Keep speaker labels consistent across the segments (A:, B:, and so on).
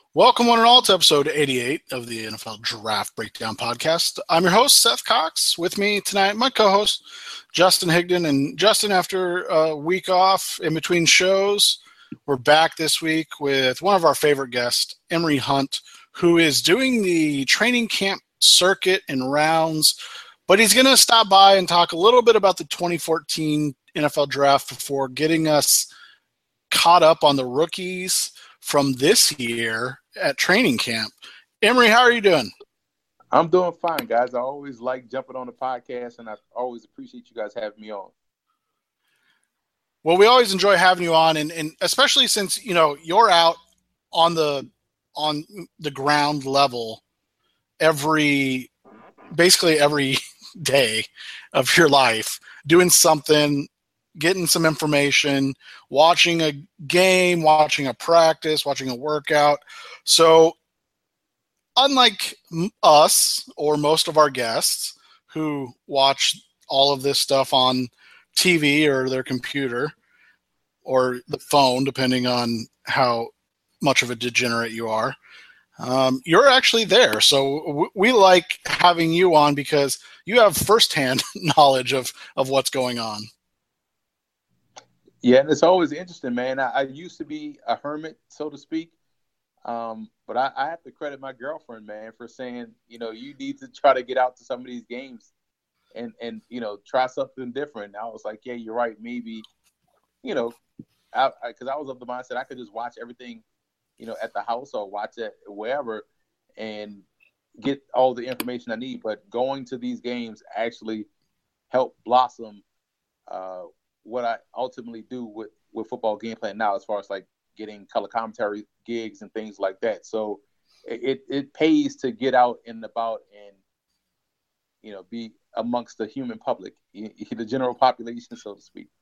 A: Welcome, one and all, to episode 88 of the NFL Draft Breakdown Podcast. I'm your host, Seth Cox. With me tonight, my co-host, Justin Higdon. And Justin, after a week off in between shows, we're back this week with one of our favorite guests, Emory Hunt, who is doing the training camp circuit and rounds. But he's going to stop by and talk a little bit about the 2014 NFL Draft before getting us caught up on the rookies from this year at training camp. Emory, how are you doing?
B: I'm doing fine, guys. I always like jumping on the podcast, and I always appreciate you guys having me on.
A: Well, we always enjoy having you on, and especially since you're out on the ground level basically every day of your life, doing something, getting some information, watching a game, watching a practice, watching a workout. So unlike us or most of our guests who watch all of this stuff on TV or their computer or the phone, depending on how much of a degenerate you are, you're actually there. So we like having you on because you have firsthand knowledge of what's going on.
B: Yeah, and it's always interesting, man. I used to be a hermit, so to speak. But I have to credit my girlfriend, man, for saying, you need to try to get out to some of these games and try something different. And I was like, yeah, you're right. Maybe, because I was of the mindset I could just watch everything, at the house or watch it wherever and get all the information I need. But going to these games actually helped blossom what I ultimately do with football game plan now, as far as like getting color commentary gigs and things like that. So it pays to get out and about and, be amongst the human public, the general population, so to speak.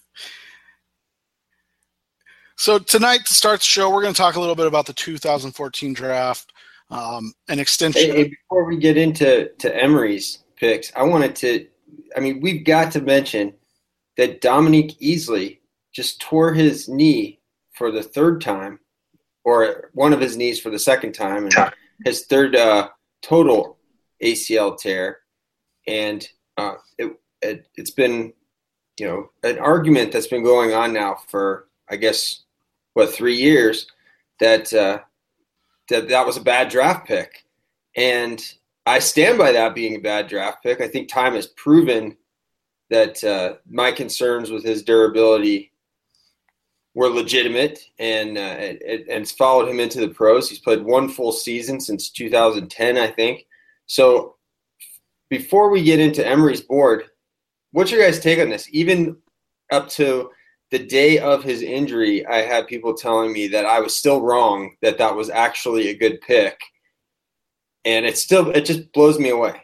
A: So tonight, to start the show, we're going to talk a little bit about the 2014 draft, an extension.
C: Hey, before we get into Emory's picks, we've got to mention that Dominique Easley just tore his knee for the third time, or one of his knees for the second time, and his third total ACL tear. And it's been, an argument that's been going on now for, I guess, 3 years, that was a bad draft pick. And I stand by that being a bad draft pick. I think time has proven that my concerns with his durability were legitimate, and it's followed him into the pros. He's played one full season since 2010, I think. So before we get into Emory's board, what's your guys' take on this? Even up to the day of his injury, I had people telling me that I was still wrong, that was actually a good pick. And it just blows me away.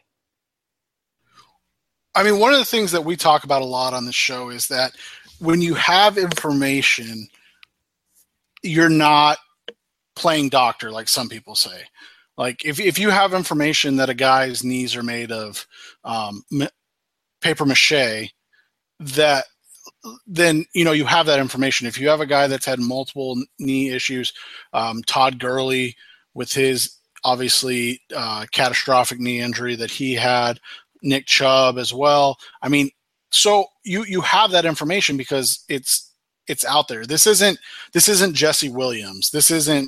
A: I mean, one of the things that we talk about a lot on the show is that when you have information, you're not playing doctor, like some people say. Like if you have information that a guy's knees are made of paper mache, then you have that information. If you have a guy that's had multiple knee issues, Todd Gurley with his obviously catastrophic knee injury that he had, Nick Chubb as well. I mean, so you have that information because it's out there. This isn't Jesse Williams. This isn't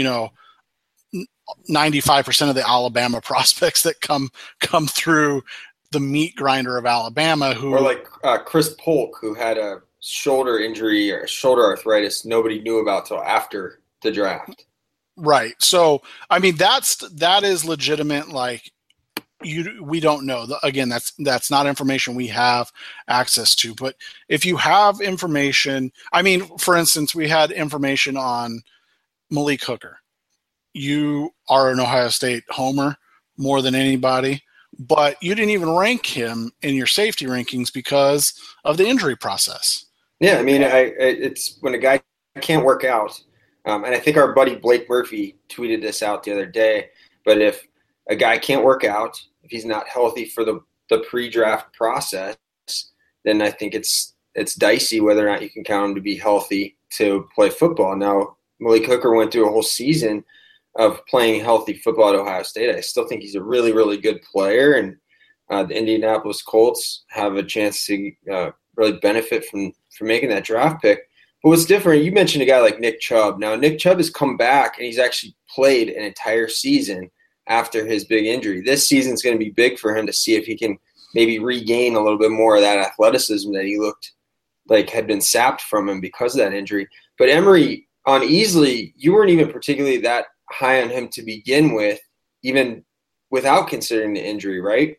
A: 95% of the Alabama prospects that come through the meat grinder of Alabama, or
C: like Chris Polk, who had a shoulder injury or shoulder arthritis nobody knew about till after the draft.
A: Right. So I mean that is legitimate. Like we don't know. Again, that's not information we have access to. But if you have information, I mean, for instance, we had information on Malik Hooker. You are an Ohio State homer more than anybody, but you didn't even rank him in your safety rankings because of the injury process.
C: Yeah, I mean, it's when a guy can't work out, and I think our buddy Blake Murphy tweeted this out the other day, but if a guy can't work out, if he's not healthy for the pre-draft process, then I think it's dicey whether or not you can count him to be healthy to play football. Now, Malik Hooker went through a whole season of playing healthy football at Ohio State. I still think he's a really, really good player, and the Indianapolis Colts have a chance to really benefit from making that draft pick. But what's different, you mentioned a guy like Nick Chubb. Now, Nick Chubb has come back, and he's actually played an entire season after his big injury. This season's going to be big for him to see if he can maybe regain a little bit more of that athleticism that he looked like had been sapped from him because of that injury. But Emory, on Easley, you weren't even particularly that high on him to begin with, even without considering the injury, right?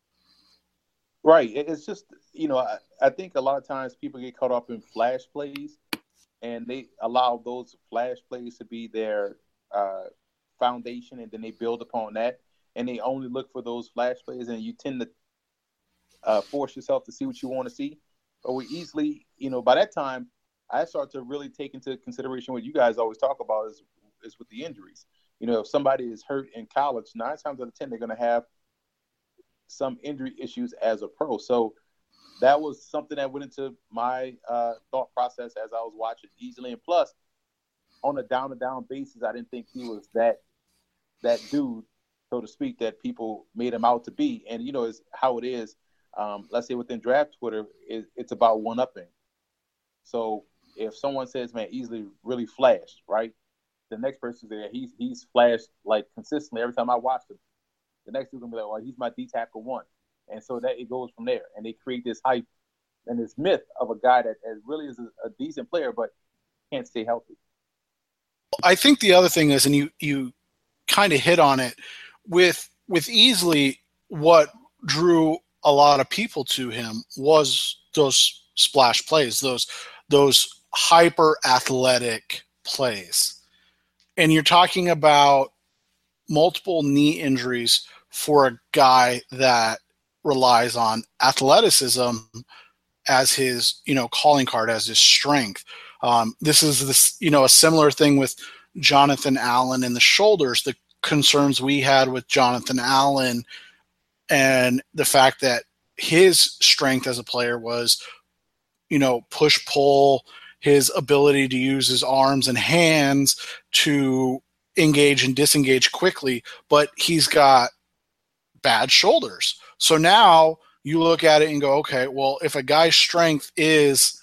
B: Right. It's just, I think a lot of times people get caught up in flash plays, and they allow those flash plays to be their foundation, and then they build upon that, and they only look for those flash plays, and you tend to force yourself to see what you want to see. But we easily, by that time, I start to really take into consideration what you guys always talk about is with the injuries. If somebody is hurt in college, 9 times out of 10, they're going to have some injury issues as a pro. So that was something that went into my thought process as I was watching Easley. And plus, on a down-to-down basis, I didn't think he was that dude, so to speak, that people made him out to be. And, is how it is. Let's say within draft Twitter, it's about one-upping. So if someone says, man, Easley really flashed, right? The next person says, yeah, he's flashed like consistently every time I watch him. The next dude's going to be like, well, he's my D-tackle one. And so that it goes from there. And they create this hype and this myth of a guy that really is a decent player but can't stay healthy.
A: I think the other thing is, and you kind of hit on it, with Easley, what drew a lot of people to him was those splash plays, those hyper athletic plays. And you're talking about multiple knee injuries for a guy that relies on athleticism as his, calling card, as his strength. This is a similar thing with Jonathan Allen and the shoulders, the concerns we had with Jonathan Allen and the fact that his strength as a player was, push-pull, his ability to use his arms and hands to engage and disengage quickly, but he's got bad shoulders. So now you look at it and go, okay, well, if a guy's strength is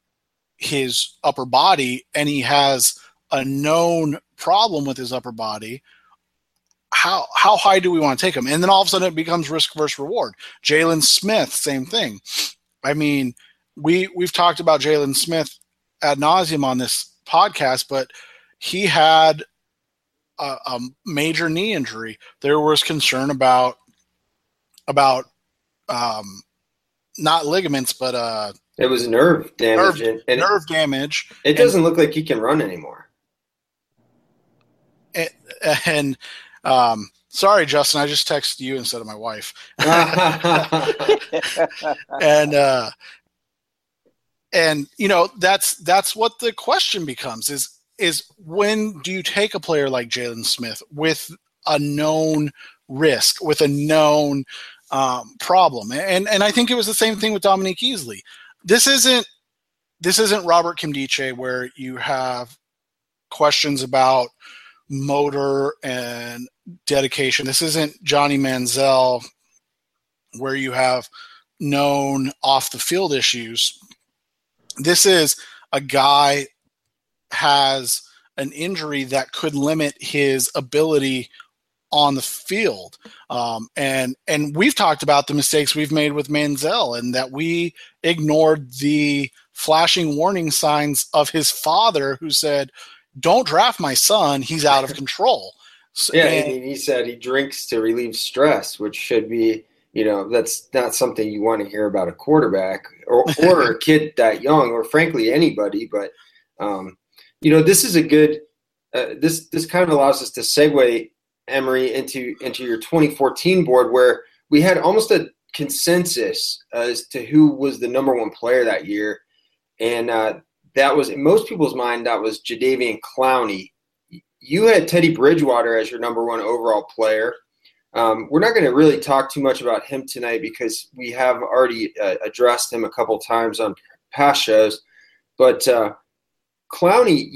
A: his upper body and he has a known problem with his upper body, how high do we want to take him? And then all of a sudden it becomes risk versus reward. Jalen Smith, same thing. I mean, we've talked about Jalen Smith ad nauseum on this podcast, but he had a major knee injury. There was concern about not ligaments, but
C: it was nerve damage.
A: Nerve damage.
C: It doesn't look like he can run anymore.
A: And sorry, Justin, I just texted you instead of my wife. And that's what the question becomes is when do you take a player like Jalen Smith with a known risk, with a known problem? And I think it was the same thing with Dominique Easley. This isn't Robert Kimdiche where you have questions about motor and dedication. This isn't Johnny Manziel where you have known off the field issues. This is a guy has an injury that could limit his ability on the field. And we've talked about the mistakes we've made with Manziel and that we ignored the flashing warning signs of his father who said, don't draft my son. He's out of control.
C: He said he drinks to relieve stress, which should be, that's not something you want to hear about a quarterback or a kid that young, or frankly anybody. But this is a good. This kind of allows us to segue, Emory, into your 2014 board, where we had almost a consensus as to who was the number one player that year, and that was in most people's mind. That was Jadeveon Clowney. You had Teddy Bridgewater as your number one overall player. We're not going to really talk too much about him tonight because we have already addressed him a couple times on past shows. But Clowney,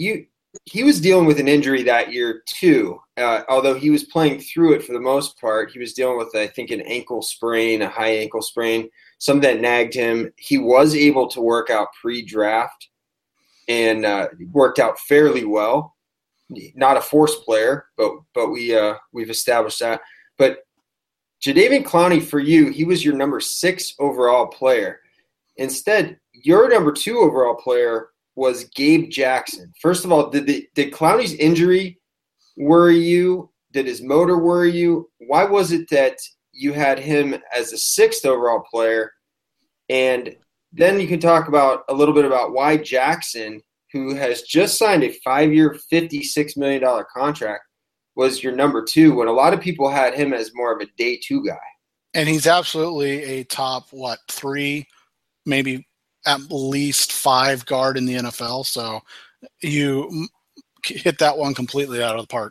C: he was dealing with an injury that year too. Although he was playing through it for the most part, he was dealing with, I think, an ankle sprain, a high ankle sprain, something that nagged him. He was able to work out pre-draft and worked out fairly well. Not a force player, but we've established that. But Jadeveon Clowney, for you, he was your number 6 overall player. Instead, your number 2 overall player was Gabe Jackson. First of all, did Clowney's injury worry you? Did his motor worry you? Why was it that you had him as the 6th overall player? And then you can talk about a little bit about why Jackson, who has just signed a 5-year, $56 million contract, was your number 2 when a lot of people had him as more of a day 2 guy.
A: And he's absolutely a top, 3, maybe at least 5 guard in the NFL. So you hit that one completely out of the park.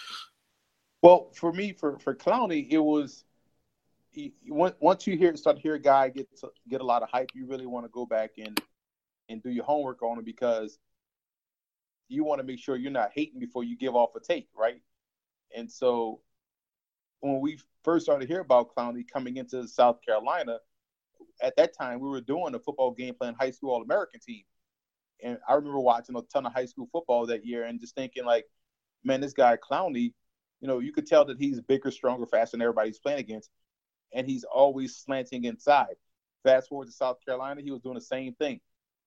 B: Well, for me, for Clowney, it was once you start to hear a guy get a lot of hype, you really want to go back and do your homework on him, because you want to make sure you're not hating before you give off a take, right? And so when we first started to hear about Clowney coming into South Carolina, at that time we were doing a football game plan high school All-American team. And I remember watching a ton of high school football that year and just thinking, like, man, this guy Clowney, you could tell that he's bigger, stronger, faster than everybody he's playing against. And he's always slanting inside. Fast forward to South Carolina, he was doing the same thing.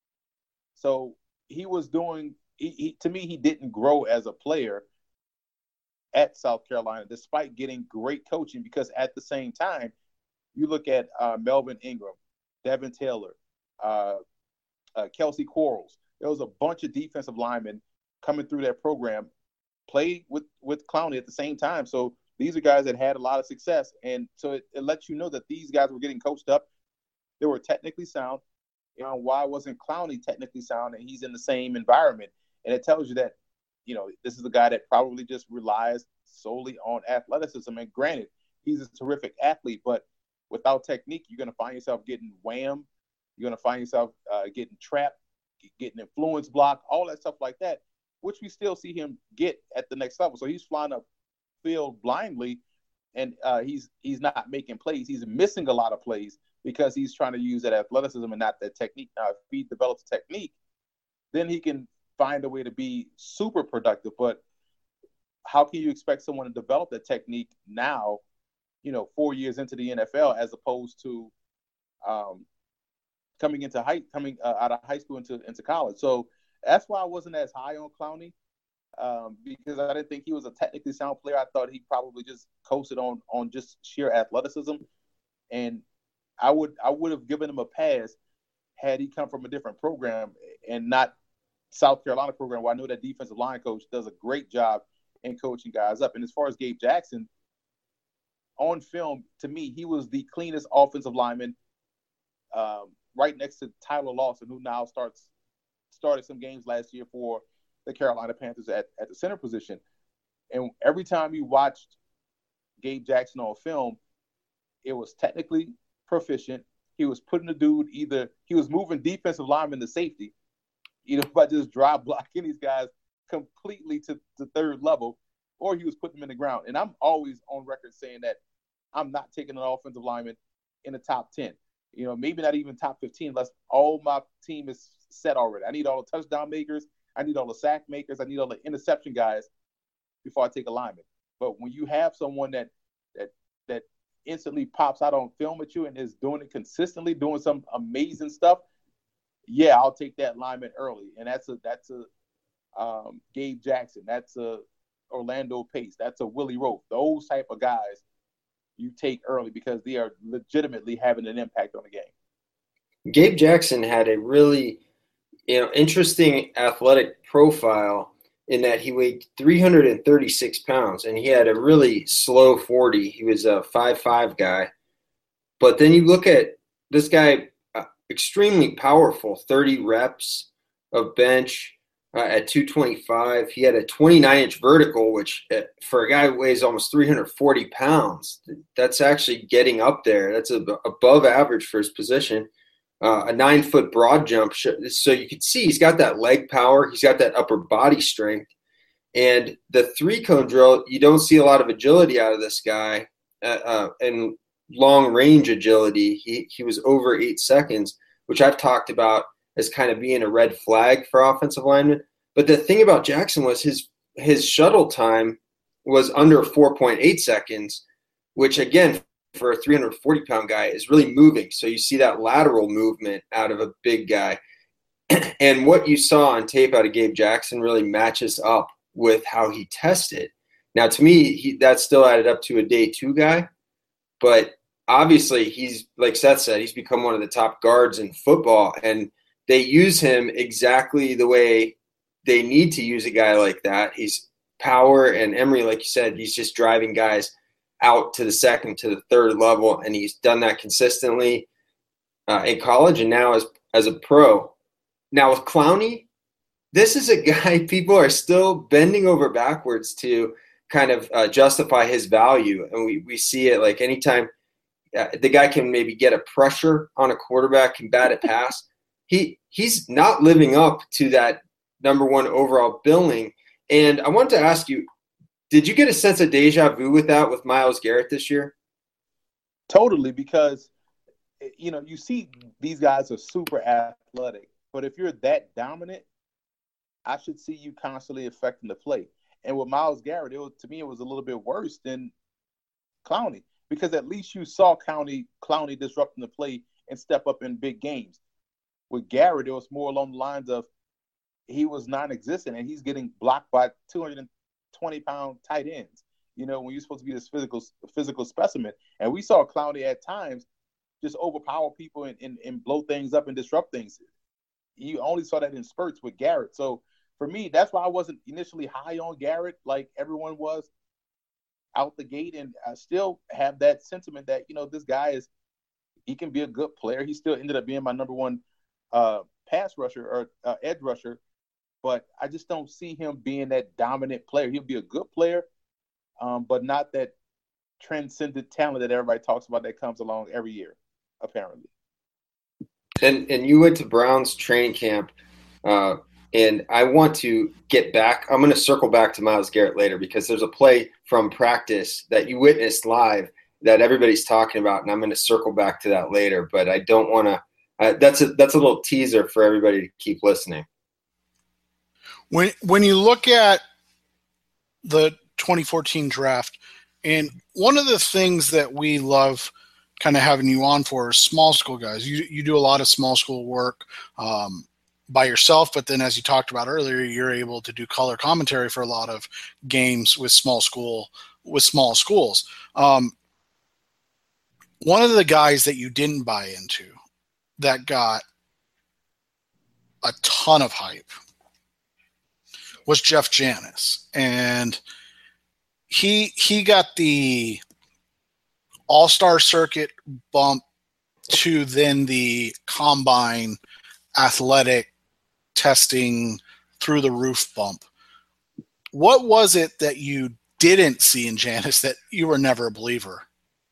B: So he was doing to me, he didn't grow as a player at South Carolina, despite getting great coaching, because at the same time, you look at Melvin Ingram, Devin Taylor, Kelsey Quarles. There was a bunch of defensive linemen coming through that program, played with Clowney at the same time. So these are guys that had a lot of success. And so it lets you know that these guys were getting coached up. They were technically sound. Why wasn't Clowney technically sound and he's in the same environment? And it tells you that, this is a guy that probably just relies solely on athleticism. And granted, he's a terrific athlete, but without technique, you're going to find yourself getting whammed. You're going to find yourself getting trapped, getting influence blocked, all that stuff like that, which we still see him get at the next level. So he's flying up field blindly, and he's not making plays. He's missing a lot of plays because he's trying to use that athleticism and not that technique. Now, if he develops technique, then he can find a way to be super productive. But how can you expect someone to develop that technique now, 4 years into the NFL, as opposed to coming out of high school into college? So that's why I wasn't as high on Clowney, because I didn't think he was a technically sound player. I thought he probably just coasted on just sheer athleticism, and I would have given him a pass had he come from a different program and not South Carolina program, where I know that defensive line coach does a great job in coaching guys up. And as far as Gabe Jackson, on film, to me, he was the cleanest offensive lineman, right next to Tyler Lawson, who now started some games last year for the Carolina Panthers at the center position. And every time you watched Gabe Jackson on film, it was technically proficient. He was putting the dude he was moving defensive linemen to safety, by just drive blocking these guys completely to the third level, or he was putting them in the ground. And I'm always on record saying that I'm not taking an offensive lineman in the top 10. Maybe not even top 15, unless all my team is set already. I need all the touchdown makers. I need all the sack makers. I need all the interception guys before I take a lineman. But when you have someone that instantly pops out on film at you and is doing it consistently, doing some amazing stuff, yeah, I'll take that lineman early. And that's a Gabe Jackson. That's a Orlando Pace. That's a Willie Roaf. Those type of guys you take early because they are legitimately having an impact on the game.
C: Gabe Jackson had a really, interesting athletic profile in that he weighed 336 pounds and he had a really slow 40. He was a 5'5" guy. But then you look at this guy, extremely powerful, 30 reps of bench at 225. He had a 29-inch vertical, which for a guy who weighs almost 340 pounds, that's actually getting up there. That's above average for his position. a 9-foot broad jump. So you can see he's got that leg power. He's got that upper body strength. And the 3-cone drill, you don't see a lot of agility out of this guy, and long range agility. He was over 8 seconds, which I've talked about as kind of being a red flag for offensive linemen. But the thing about Jackson was his shuttle time was under 4.8 seconds, which again, for a 340-pound guy is really moving. So you see that lateral movement out of a big guy. And what you saw on tape out of Gabe Jackson really matches up with how he tested. Now, to me, that still added up to a day 2 guy. But obviously, he's, like Seth said, he's become one of the top guards in football. And they use him exactly the way they need to use a guy like that. He's power, and Emory, like you said, he's just driving guys out to the second, to the third level, and he's done that consistently in college and now as a pro. Now with Clowney, this is a guy people are still bending over backwards to kind of justify his value, and we see it like anytime the guy can maybe get a pressure on a quarterback, can bat a pass, he's not living up to that number 1 overall billing. And I want to ask you, did you get a sense of deja vu with that with Myles Garrett this year?
B: Totally, because, you see these guys are super athletic, but if you're that dominant, I should see you constantly affecting the play. And with Myles Garrett, to me, it was a little bit worse than Clowney, because at least you saw Clowney disrupting the play and step up in big games. With Garrett, it was more along the lines of he was non-existent, and he's getting blocked by 220-pound tight ends, when you're supposed to be this physical specimen. And we saw Clowney at times just overpower people and blow things up and disrupt things. You only saw that in spurts with Garrett. So for me, that's why I wasn't initially high on Garrett like everyone was out the gate. And I still have that sentiment that, this guy he can be a good player. He still ended up being my number 1 pass rusher or edge rusher. But I just don't see him being that dominant player. He'll be a good player, but not that transcendent talent that everybody talks about that comes along every year, apparently.
C: And you went to Browns training camp, and I want to get back. I'm going to circle back to Myles Garrett later because there's a play from practice that you witnessed live that everybody's talking about, and I'm going to circle back to that later. But I don't want to. That's a little teaser for everybody to keep listening.
A: When you look at the 2014 draft, and one of the things that we love kind of having you on for is small school guys. You do a lot of small school work by yourself, but then as you talked about earlier, you're able to do color commentary for a lot of games with small schools. One of the guys that you didn't buy into that got a ton of hype was Jeff Janis. And he got the all-star circuit bump to then the combine athletic testing through the roof bump. What was it that you didn't see in Janis that you were never a believer?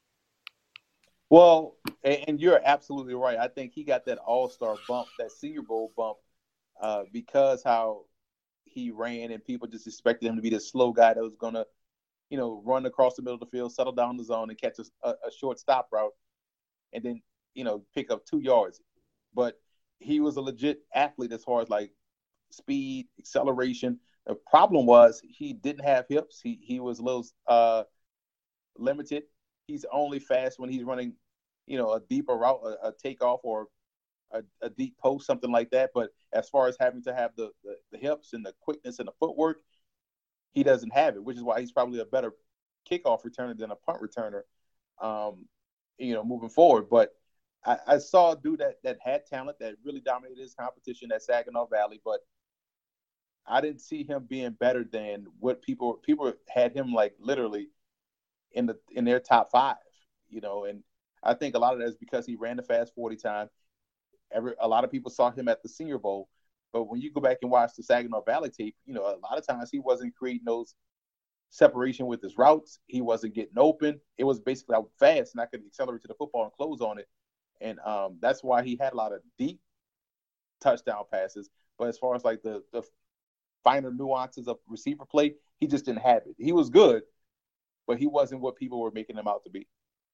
B: Well, and you're absolutely right. I think he got that all-star bump, that Senior Bowl bump, because how he ran and people just expected him to be this slow guy that was going to, run across the middle of the field, settle down the zone and catch a short stop route and then, pick up 2 yards. But he was a legit athlete as far as like speed, acceleration. The problem was he didn't have hips. He was a little limited. He's only fast when he's running, a deeper route, a takeoff or a deep post, something like that. But as far as having to have the hips and the quickness and the footwork, he doesn't have it, which is why he's probably a better kickoff returner than a punt returner, moving forward. But I saw a dude that had talent, that really dominated his competition at Saginaw Valley, but I didn't see him being better than what people had him like literally in their top 5, and I think a lot of that is because he ran the fast 40 time. A lot of people saw him at the Senior Bowl, but when you go back and watch the Saginaw Valley tape, a lot of times he wasn't creating those separation with his routes. He wasn't getting open. It was basically fast, and I could accelerate to the football and close on it. and that's why he had a lot of deep touchdown passes. But as far as like the finer nuances of receiver play, he just didn't have it. He was good, but he wasn't what people were making him out to be.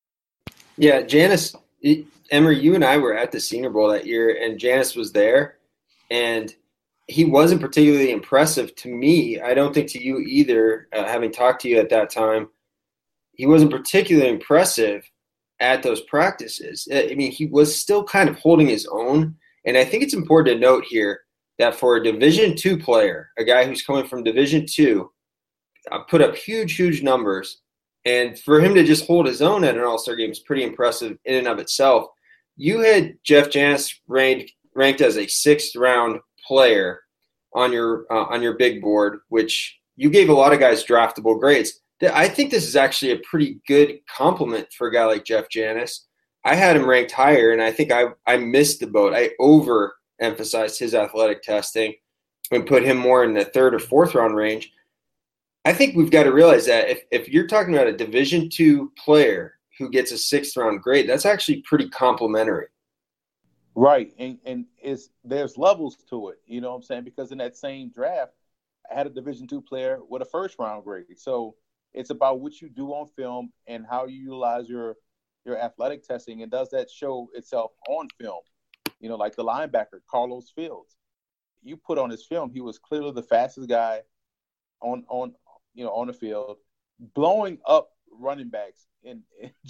C: Yeah, Janis, Emory, you and I were at the Senior Bowl that year, and Janis was there, and he wasn't particularly impressive to me. I don't think to you either, having talked to you at that time. He wasn't particularly impressive at those practices. I mean, he was still kind of holding his own, and I think it's important to note here that for a Division II player, a guy who's coming from Division II, put up huge numbers, and for him to just hold his own at an All-Star game is pretty impressive in and of itself. You had Jeff Janis ranked as a 6th-round player on your big board, which you gave a lot of guys draftable grades. I think this is actually a pretty good compliment for a guy like Jeff Janis. I had him ranked higher, and I think I missed the boat. I overemphasized his athletic testing and put him more in the 3rd or 4th round range. I think we've got to realize that if you're talking about a Division II player who gets a 6th round grade, that's actually pretty complimentary.
B: Right, and there's levels to it. You know what I'm saying? Because in that same draft, I had a Division II player with a 1st round grade. So it's about what you do on film and how you utilize your athletic testing, and does that show itself on film? You know, like the linebacker Carlos Fields. You put on his film, he was clearly the fastest guy on the field, blowing up running backs, and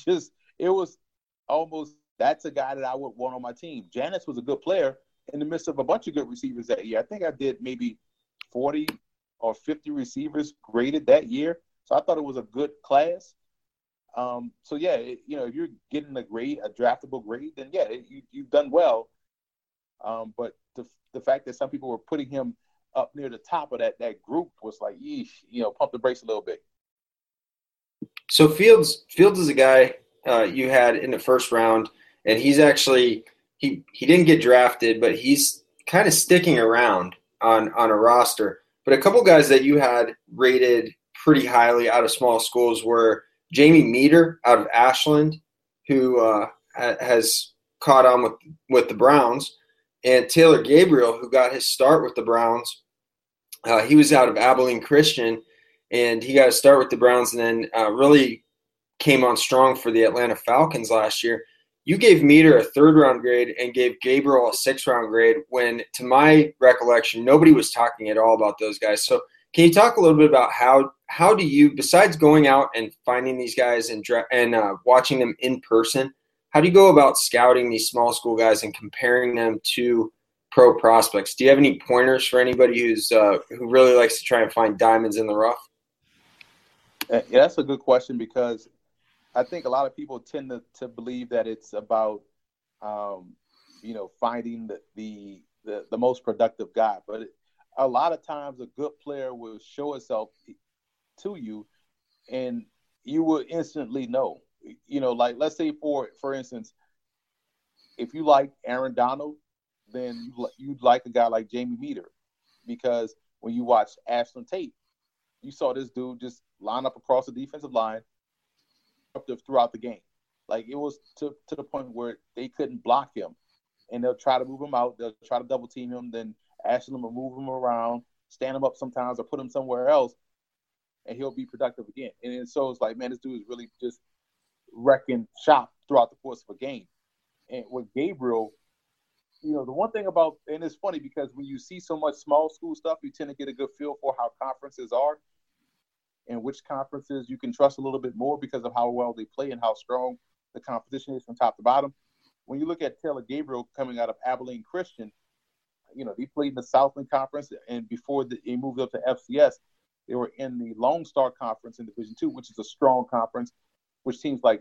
B: it was almost, that's a guy that I would want on my team. Janis was a good player in the midst of a bunch of good receivers that year. I think I did maybe 40 or 50 receivers graded that year. So I thought it was a good class. So yeah, if you're getting a draftable grade, then yeah, you've done well. But the fact that some people were putting him up near the top of that group was like, yeesh, pump the brakes a little bit.
C: So Fields is a guy you had in the 1st round, and he's actually he didn't get drafted, but he's kind of sticking around on a roster. But a couple guys that you had rated pretty highly out of small schools were Jamie Meter out of Ashland, who has caught on with the Browns, and Taylor Gabriel, who got his start with the Browns. He was out of Abilene Christian, and he got a start with the Browns, and then really came on strong for the Atlanta Falcons last year. You gave Meter a 3rd round grade and gave Gabriel a 6th round grade when, to my recollection, nobody was talking at all about those guys. So can you talk a little bit about how do you, besides going out and finding these guys and watching them in person, how do you go about scouting these small school guys and comparing them to pro prospects? Do you have any pointers for anybody who really likes to try and find diamonds in the rough?
B: Yeah, that's a good question, because I think a lot of people tend to believe that it's about, finding the most productive guy. But a lot of times a good player will show itself to you, and you will instantly know. Like let's say for instance, if you like Aaron Donald, then you'd like a guy like Jamie Meter, because when you watch Ashland Tate, you saw this dude just line up across the defensive line throughout the game. Like, it was to the point where they couldn't block him, and they'll try to move him out. They'll try to double team him. Then Ashland will move him around, stand him up sometimes, or put him somewhere else, and he'll be productive again. And so it's like, man, this dude is really just wrecking shop throughout the course of a game. And with Gabriel, the one thing about, and it's funny because when you see so much small school stuff, you tend to get a good feel for how conferences are and which conferences you can trust a little bit more because of how well they play and how strong the competition is from top to bottom. When you look at Taylor Gabriel coming out of Abilene Christian, they played in the Southland Conference, and before they moved up to FCS, they were in the Lone Star Conference in Division II, which is a strong conference, which teams like,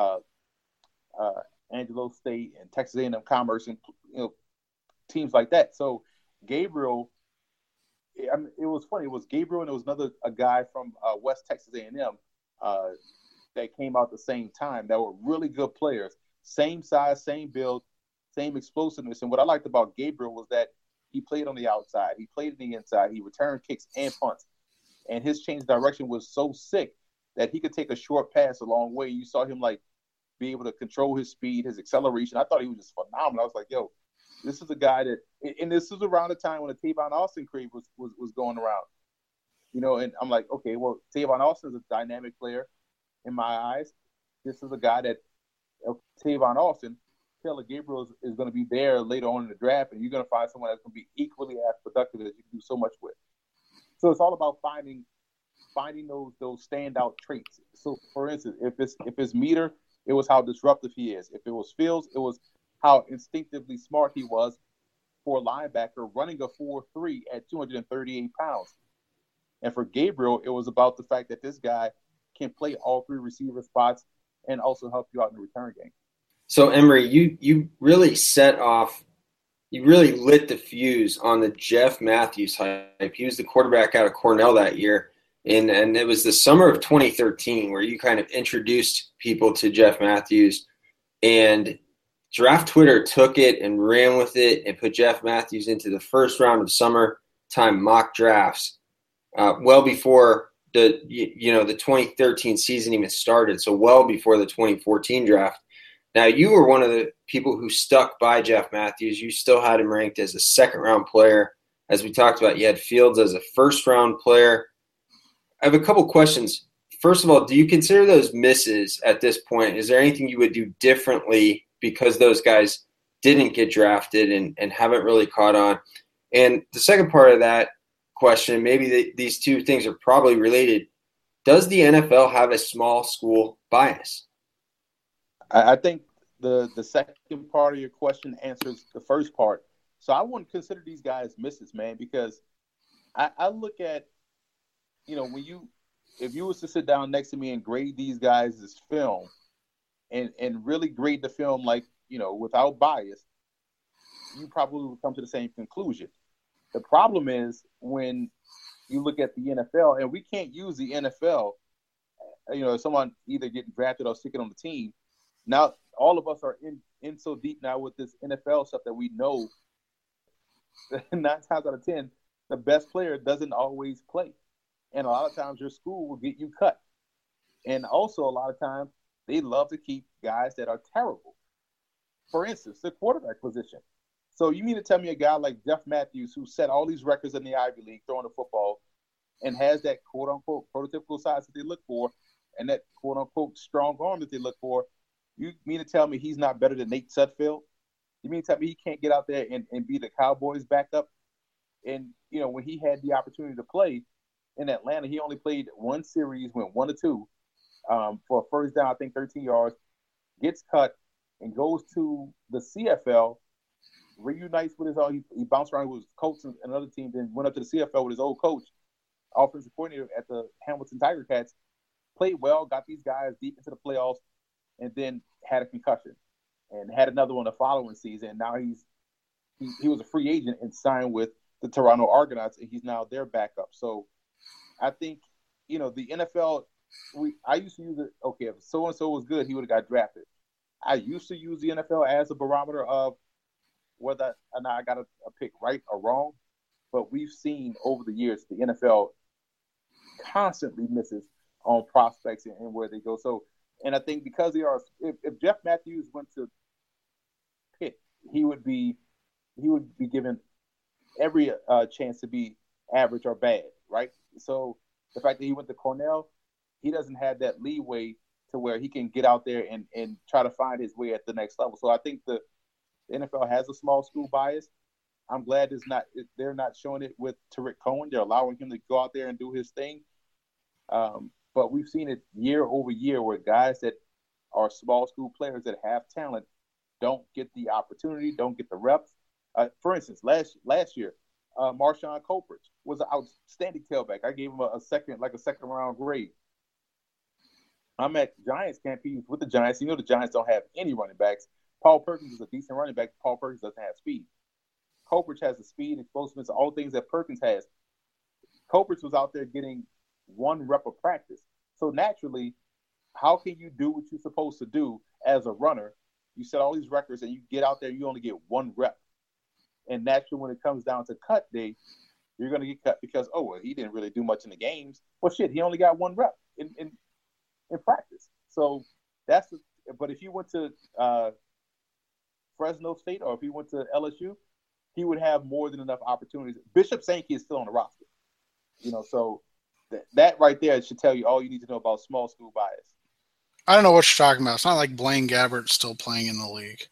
B: Angelo State and Texas A&M Commerce and, teams like that. So Gabriel, it was funny. It was Gabriel, and it was a guy from West Texas A&M that came out at the same time that were really good players. Same size, same build, same explosiveness. And what I liked about Gabriel was that he played on the outside. He played on the inside. He returned kicks and punts. And his change of direction was so sick that he could take a short pass a long way. You saw him, be able to control his speed, his acceleration. I thought he was just phenomenal. I was like, yo, this is a guy that, and this was around the time when the Tavon Austin crave was going around. And I'm like, okay, well, Tavon Austin is a dynamic player in my eyes. This is a guy that, Tavon Austin, Taylor Gabriel is going to be there later on in the draft, and you're going to find someone that's going to be equally as productive as you can do so much with. So it's all about finding those standout traits. So, for instance, if it's Meter, it was how disruptive he is. If it was Fields, it was how instinctively smart he was for a linebacker running a 4.3 at 238 pounds. And for Gabriel, it was about the fact that this guy can play all three receiver spots and also help you out in the return game.
C: So, Emory, you really you really lit the fuse on the Jeff Matthews hype. He was the quarterback out of Cornell that year. And it was the summer of 2013 where you kind of introduced people to Jeff Matthews. And Draft Twitter took it and ran with it and put Jeff Matthews into the first round of summertime mock drafts well before the 2013 season even started, so well before the 2014 draft. Now, you were one of the people who stuck by Jeff Matthews. You still had him ranked as a second-round player. As we talked about, you had Fields as a first-round player. I have a couple questions. First of all, do you consider those misses at this point? Is there anything you would do differently because those guys didn't get drafted and haven't really caught on? And the second part of that question, maybe these two things are probably related. Does the NFL have a small school bias?
B: I think the second part of your question answers the first part. So I wouldn't consider these guys misses, man, because I look at, if you was to sit down next to me and grade these guys' film and really grade the film like, without bias, you probably would come to the same conclusion. The problem is when you look at the NFL, and we can't use the NFL, someone either getting drafted or sticking on the team. Now, all of us are in so deep now with this NFL stuff that we know 9 times out of 10, the best player doesn't always play. And a lot of times your school will get you cut. And also a lot of times they love to keep guys that are terrible. For instance, the quarterback position. So you mean to tell me a guy like Jeff Matthews, who set all these records in the Ivy League throwing the football and has that quote-unquote prototypical size that they look for and that quote-unquote strong arm that they look for, you mean to tell me he's not better than Nate Sudfeld? You mean to tell me he can't get out there and be the Cowboys backup? And, when he had the opportunity to play in Atlanta, he only played one series, went 1-2 for a first down, I think 13 yards, gets cut and goes to the CFL, reunites with he bounced around with his coach and another team, then went up to the CFL with his old coach, offensive coordinator at the Hamilton Tiger Cats, played well, got these guys deep into the playoffs, and then had a concussion and had another one the following season. And now he was a free agent and signed with the Toronto Argonauts, and he's now their backup. So I think, the NFL, I used to use it, okay, if so-and-so was good, he would have got drafted. I used to use the NFL as a barometer of whether or not I got a pick right or wrong. But we've seen over the years the NFL constantly misses on prospects and where they go. So, and I think because they are, if Jeff Matthews went to Pitt, he would be given every chance to be average or bad, right? So the fact that he went to Cornell, he doesn't have that leeway to where he can get out there and try to find his way at the next level. So I think the NFL has a small school bias. I'm glad they're not showing it with Tariq Cohen. They're allowing him to go out there and do his thing. But we've seen it year over year where guys that are small school players that have talent don't get the opportunity, don't get the reps. For instance, last year, Marshawn Colbridge was an outstanding tailback. I gave him a second round grade. I'm at Giants camp. He was with the Giants. The Giants don't have any running backs. Paul Perkins is a decent running back. Paul Perkins doesn't have speed. Colbridge has the speed, explosiveness, all the things that Perkins has. Colbridge was out there getting 1 rep of practice. So naturally, how can you do what you're supposed to do as a runner? You set all these records and you get out there, you only get 1 rep. And naturally, when it comes down to cut day, you're going to get cut because, he didn't really do much in the games. Well, shit, he only got 1 rep in practice. So that's But if he went to Fresno State or if he went to LSU, he would have more than enough opportunities. Bishop Sankey is still on the roster, so that right there should tell you all you need to know about small school bias.
A: I don't know what you're talking about. It's not like Blaine Gabbert's still playing in the league.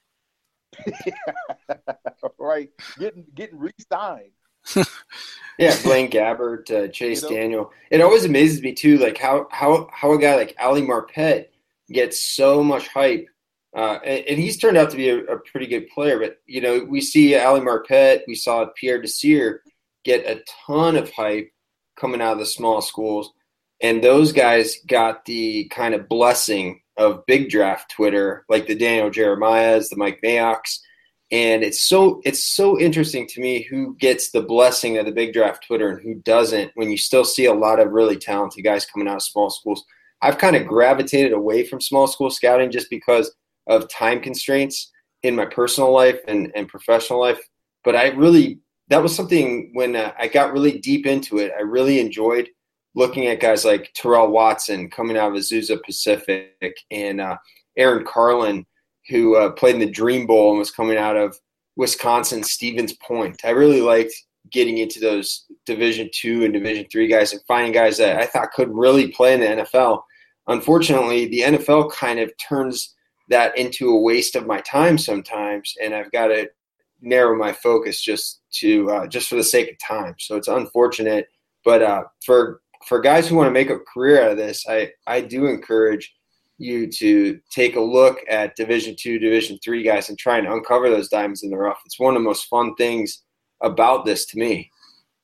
B: Right, getting re-signed.
C: Yeah, Blaine Gabbert, Chase Daniel. It always amazes me too, like how a guy like Ali Marpet gets so much hype, and he's turned out to be a pretty good player. But we see Ali Marpet, we saw Pierre Desir get a ton of hype coming out of the small schools, and those guys got the kind of blessing of big draft Twitter, like the Daniel Jeremiahs, the Mike Mayock's. And it's so interesting to me who gets the blessing of the big draft Twitter and who doesn't, when you still see a lot of really talented guys coming out of small schools. I've kind of gravitated away from small school scouting just because of time constraints in my personal life and professional life. But that was something when I got really deep into it, I really enjoyed looking at guys like Terrell Watson coming out of Azusa Pacific and Aaron Carlin, who played in the Dream Bowl and was coming out of Wisconsin Stevens Point. I really liked getting into those Division II and Division III guys and finding guys that I thought could really play in the NFL. Unfortunately, the NFL kind of turns that into a waste of my time sometimes, and I've got to narrow my focus just for the sake of time. So it's unfortunate, but for guys who want to make a career out of this, I do encourage you to take a look at Division II, Division III guys and try and uncover those diamonds in the rough. It's one of the most fun things about this to me.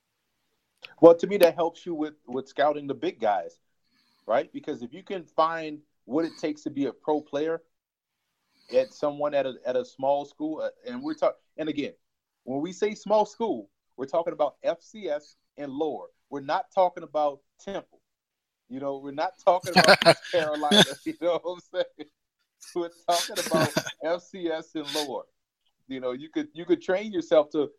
B: Well, to me, that helps you with scouting the big guys, right? Because if you can find what it takes to be a pro player at someone at a small school, and again, when we say small school, we're talking about FCS and lower. We're not talking about Temple. We're not talking about East Carolina. You know what I'm saying? We're talking about FCS and lower. You could train yourself to.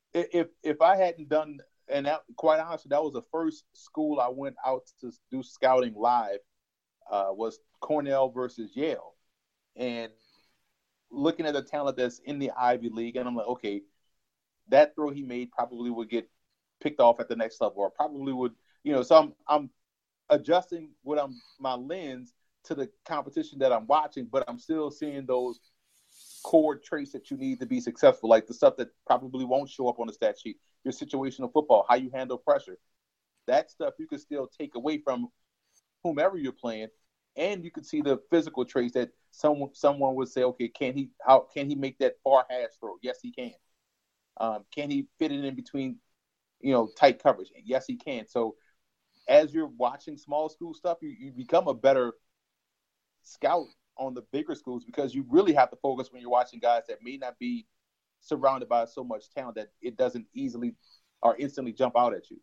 B: If I hadn't done, and that, quite honestly, that was the first school I went out to do scouting live. Was Cornell versus Yale, and looking at the talent that's in the Ivy League, and I'm like, okay, that throw he made probably would get picked off at the next level, or probably would. So I'm adjusting my lens to the competition that I'm watching, but I'm still seeing those core traits that you need to be successful, like the stuff that probably won't show up on the stat sheet, your situational football, how you handle pressure. That stuff you can still take away from whomever you're playing, and you can see the physical traits that someone would say, okay, how can he make that far hash throw? Yes, he can. Can he fit it in between, tight coverage? Yes, he can. So as you're watching small school stuff, you become a better scout on the bigger schools because you really have to focus when you're watching guys that may not be surrounded by so much talent that it doesn't easily or instantly jump out at you.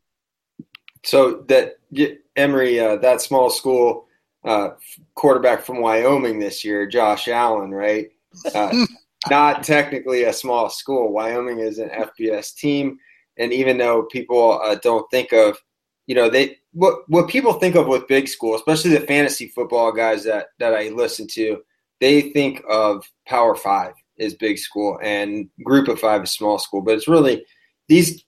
C: So that Emory, that small school quarterback from Wyoming this year, Josh Allen, right? Not technically a small school. Wyoming is an FBS team, and even though people don't think of what people think of with big school, especially the fantasy football guys that I listen to, they think of Power 5 is big school and Group of 5 is small school. But it's really these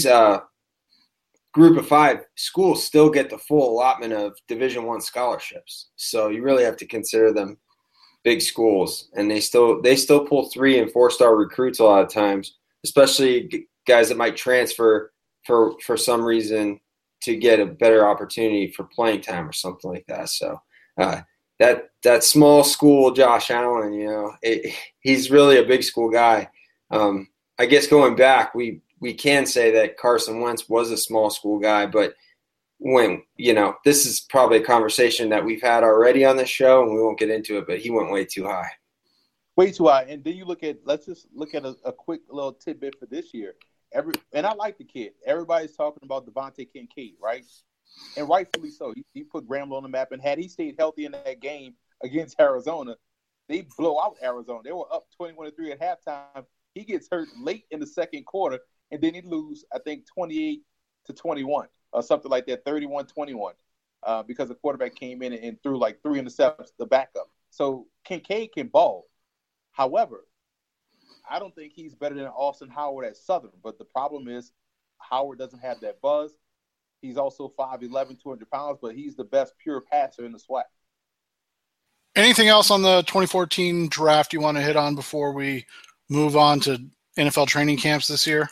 C: Group of 5 schools still get the full allotment of Division I scholarships. So you really have to consider them big schools, and they still pull 3- and 4-star recruits a lot of times, especially guys that might transfer for some reason to get a better opportunity for playing time or something like that. So that small school Josh Allen, he's really a big school guy. I guess going back, we can say that Carson Wentz was a small school guy, but when this is probably a conversation that we've had already on this show, and we won't get into it, but he went way too high.
B: Way too high. And then let's just look at a quick little tidbit for this year. And I like the kid. Everybody's talking about Devontae Kincaid, right? And rightfully so. He put Grambling on the map, and had he stayed healthy in that game against Arizona, they blow out Arizona. They were up 21-3 at halftime. He gets hurt late in the second quarter, and then he lose, I think, 28-21 or something like that, 31-21, because the quarterback came in and threw like 3 interceptions, the backup. So Kincaid can ball. However, I don't think he's better than Austin Howard at Southern. But the problem is Howard doesn't have that buzz. He's also 5'11", 200 pounds, but he's the best pure passer in the SWAC.
A: Anything else on the 2014 draft you want to hit on before we move on to NFL training camps this year?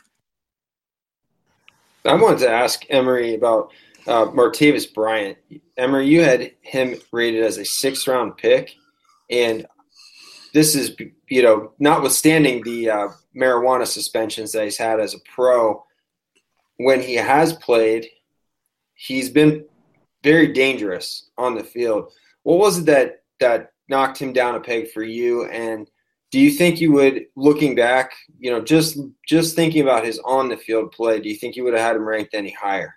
C: I wanted to ask Emory about Martavis Bryant. Emory, you had him rated as a 6th-round pick, and this is, notwithstanding the marijuana suspensions that he's had as a pro, when he has played, he's been very dangerous on the field. What was it that knocked him down a peg for you? And do you think you would, looking back, just thinking about his on-the-field play, do you think you would have had him ranked any higher?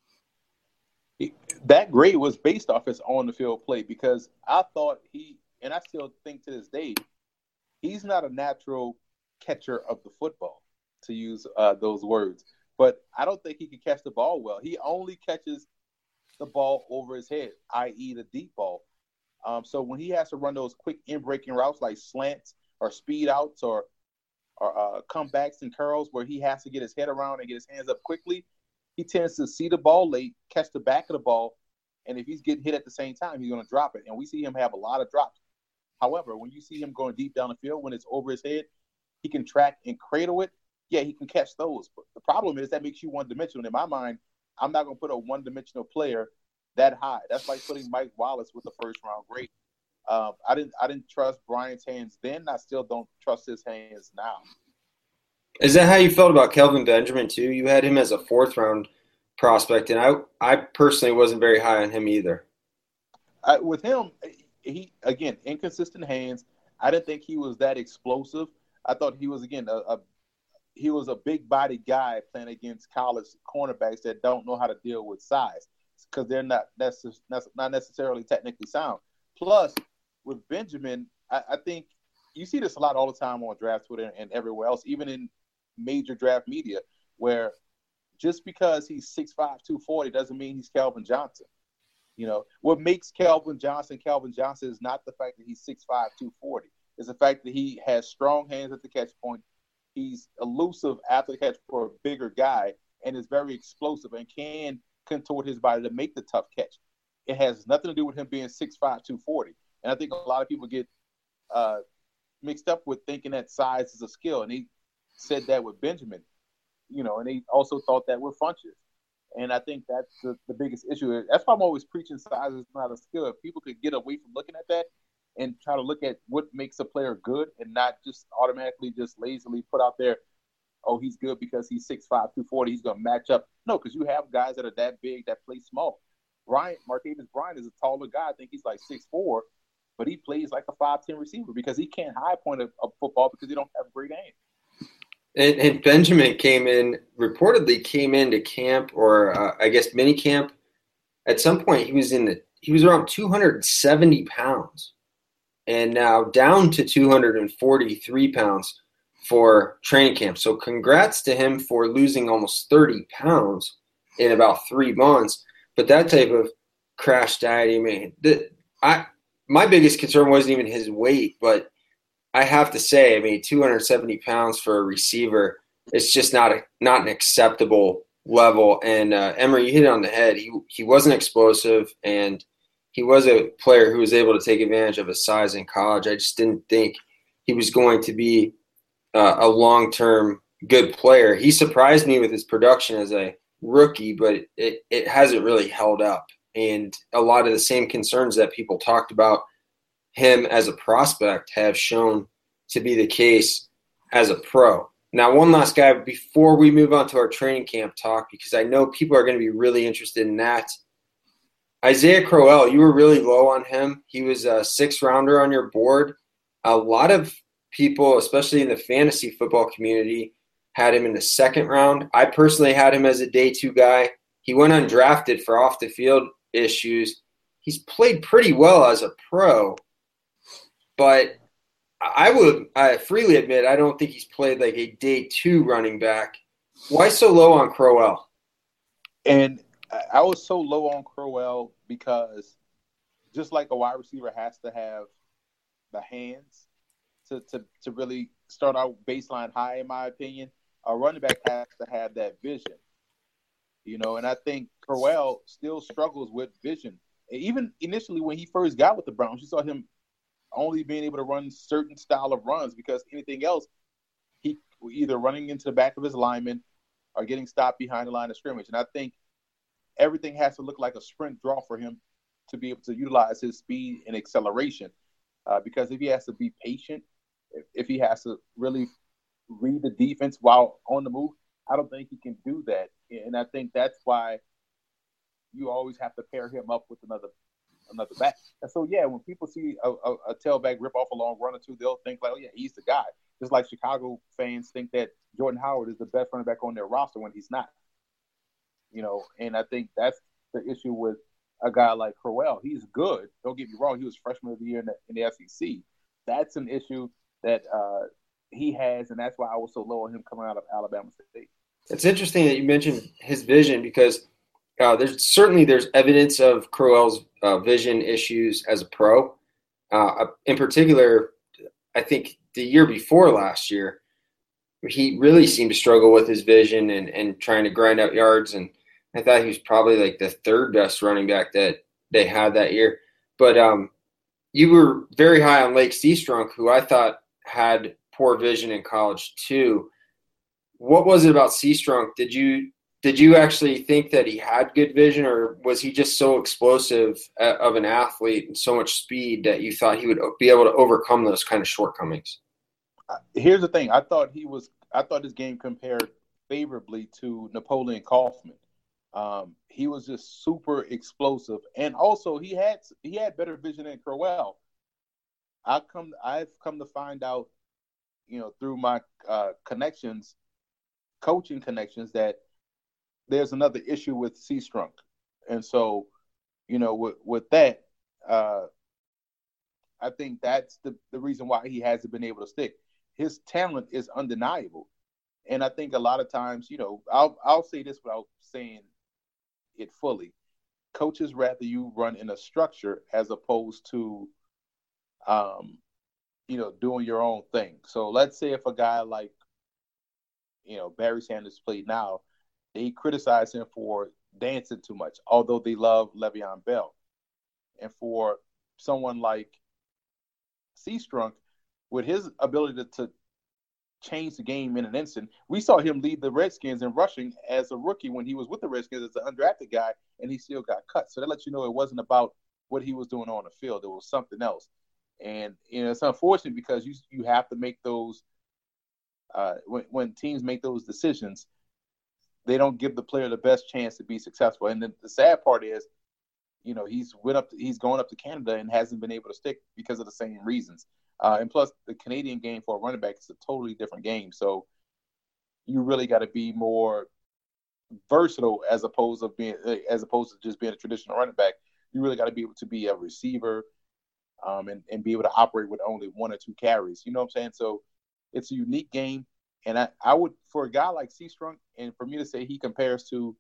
B: That grade was based off his on-the-field play because I thought and I still think to this day, he's not a natural catcher of the football, to use those words. But I don't think he can catch the ball well. He only catches the ball over his head, i.e. the deep ball. So when he has to run those quick in-breaking routes like slants or speed outs or comebacks and curls where he has to get his head around and get his hands up quickly, he tends to see the ball late, catch the back of the ball, and if he's getting hit at the same time, he's going to drop it. And we see him have a lot of drops. However, when you see him going deep down the field, when it's over his head, he can track and cradle it. Yeah, he can catch those. But the problem is that makes you one-dimensional. In my mind, I'm not going to put a one-dimensional player that high. That's like putting Mike Wallace with the first-round grade. I didn't trust Bryant's hands then. I still don't trust his hands now.
C: Is that how you felt about Kelvin Benjamin too? You had him as a 4th-round prospect, and I personally wasn't very high on him either.
B: With him, he, again, inconsistent hands. I didn't think he was that explosive. I thought he was, again, he was a big-body guy playing against college cornerbacks that don't know how to deal with size because they're not necessarily technically sound. Plus, with Benjamin, I think you see this a lot all the time on draft Twitter and everywhere else, even in major draft media, where just because he's 6'5", 240 doesn't mean he's Calvin Johnson. What makes Calvin Johnson is not the fact that he's 6'5", 240. It's the fact that he has strong hands at the catch point. He's elusive after the catch for a bigger guy and is very explosive and can contort his body to make the tough catch. It has nothing to do with him being 6'5", 240. And I think a lot of people get mixed up with thinking that size is a skill. And he said that with Benjamin, and he also thought that with Funches. And I think that's the biggest issue. That's why I'm always preaching size is not a skill. If people could get away from looking at that and try to look at what makes a player good and not just automatically just lazily put out there, oh, he's good because he's 6'5", 240, he's going to match up. No, because you have guys that are that big that play small. Martavis Bryant is a taller guy. I think he's like 6'4", but he plays like a 5'10" receiver because he can't high point a football because he don't have great aim.
C: And Benjamin reportedly came into camp or I guess mini camp. At some point, he was around 270 pounds, and now down to 243 pounds for training camp. So congrats to him for losing almost 30 pounds in about 3 months. But that type of crash diet, my biggest concern wasn't even his weight, but I have to say, 270 pounds for a receiver, it's just not an acceptable level. And Emory, you hit it on the head. He wasn't explosive, and he was a player who was able to take advantage of his size in college. I just didn't think he was going to be a long-term good player. He surprised me with his production as a rookie, but it hasn't really held up. And a lot of the same concerns that people talked about him as a prospect have shown to be the case as a pro. Now, one last guy before we move on to our training camp talk, because I know people are going to be really interested in that. Isaiah Crowell, you were really low on him. He was a 6th-rounder on your board. A lot of people, especially in the fantasy football community, had him in the 2nd round. I personally had him as a day 2 guy. He went undrafted for off-the-field issues. He's played pretty well as a pro, but I freely admit I don't think he's played like a day 2 running back. Why so low on Crowell?
B: And I was so low on Crowell because just like a wide receiver has to have the hands to really start out baseline high, in my opinion. A running back has to have that vision, and I think Crowell still struggles with vision. Even initially when he first got with the Browns, you saw him only being able to run certain style of runs because anything else, he either running into the back of his lineman or getting stopped behind the line of scrimmage. And I think everything has to look like a sprint draw for him to be able to utilize his speed and acceleration. Because if he has to be patient, if he has to really read the defense while on the move, I don't think he can do that. And I think that's why you always have to pair him up with another back. And so, yeah, when people see a tailback rip off a long run or two, they'll think like, oh, yeah, he's the guy. Just like Chicago fans think that Jordan Howard is the best running back on their roster when he's not. And I think that's the issue with a guy like Crowell. He's good. Don't get me wrong. He was freshman of the year in the SEC. That's an issue that he has, and that's why I was so low on him coming out of Alabama State.
C: It's interesting that you mentioned his vision because there's evidence of Crowell's vision issues as a pro. In particular, I think the year before last year, he really seemed to struggle with his vision and trying to grind out yards. And I thought he was probably like the third best running back that they had that year. But you were very high on Lake Seastrunk, who I thought had poor vision in college too. What was it about Seastrunk? Did you actually think that he had good vision, or was he just so explosive of an athlete and so much speed that you thought he would be able to overcome those kind of shortcomings?
B: Here's the thing. I thought his game compared favorably to Napoleon Kaufman. He was just super explosive, and also he had better vision than Crowell. I've come to find out, through my coaching connections, that there's another issue with Seastrunk. And so, with that, I think that's the reason why he hasn't been able to stick. His talent is undeniable. And I think a lot of times, I'll say this without saying it fully. Coaches rather you run in a structure as opposed to, doing your own thing. So let's say if a guy like, Barry Sanders played now, they criticize him for dancing too much, although they love Le'Veon Bell. And for someone like Seastrunk, with his ability to change the game in an instant, we saw him lead the Redskins in rushing as a rookie when he was with the Redskins as an undrafted guy, and he still got cut. So that lets you know it wasn't about what he was doing on the field. It was something else. And, it's unfortunate because you have to make those when teams make those decisions, they don't give the player the best chance to be successful. And the sad part is, he's going up to Canada and hasn't been able to stick because of the same reasons. And plus, the Canadian game for a running back is a totally different game. So you really got to be more versatile as opposed to just being a traditional running back. You really got to be able to be a receiver, and be able to operate with only one or two carries. You know what I'm saying? So it's a unique game. And I would, for a guy like Seastrunk, and for me to say he compares to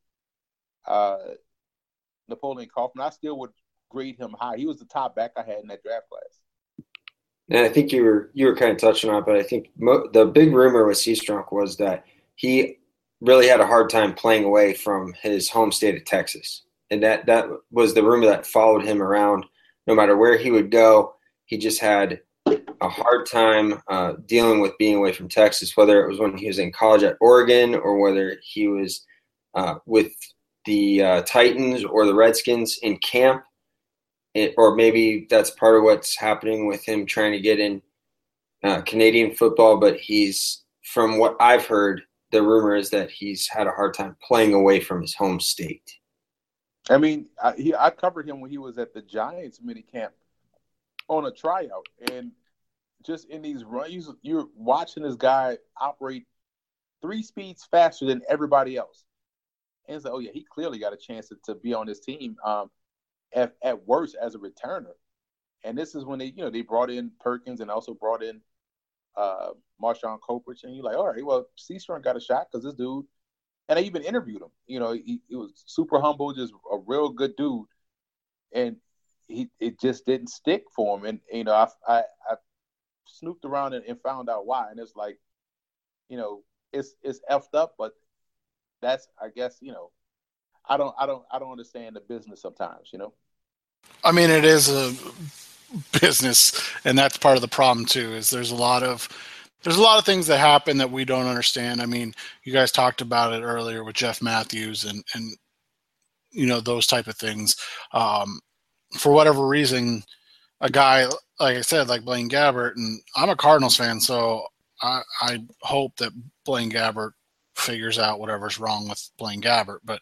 B: Napoleon Kaufman, I still would grade him high. He was the top back I had in that draft class.
C: And I think you were kind of touching on it, but I think the big rumor with Seastrunk was that he really had a hard time playing away from his home state of Texas. And that was the rumor that followed him around. No matter where he would go, he just had a hard time dealing with being away from Texas, whether it was when he was in college at Oregon or whether he was with the Titans or the Redskins in camp. Or maybe that's part of what's happening with him trying to get in Canadian football. But from what I've heard, the rumor is that he's had a hard time playing away from his home state.
B: I mean, I covered him when he was at the Giants minicamp on a tryout. And just in these runs, you're watching this guy operate 3 speeds faster than everybody else. And it's like, oh, yeah, he clearly got a chance to be on this team. At worst as a returner. And this is when they brought in Perkins and also brought in Marshawn Coprich. And you're like, all right, well, Seastrunk got a shot because this dude, and I even interviewed him. He was super humble, just a real good dude. And it just didn't stick for him. And I snooped around and found out why. And it's like, it's effed up, but that's, I guess, I don't understand the business sometimes.
A: I mean, it is a business, and that's part of the problem too. Is there's a lot of things that happen that we don't understand. I mean, you guys talked about it earlier with Jeff Matthews and those type of things. For whatever reason, a guy, like I said, like Blaine Gabbert, and I'm a Cardinals fan, so I hope that Blaine Gabbert figures out whatever's wrong with Blaine Gabbert. But,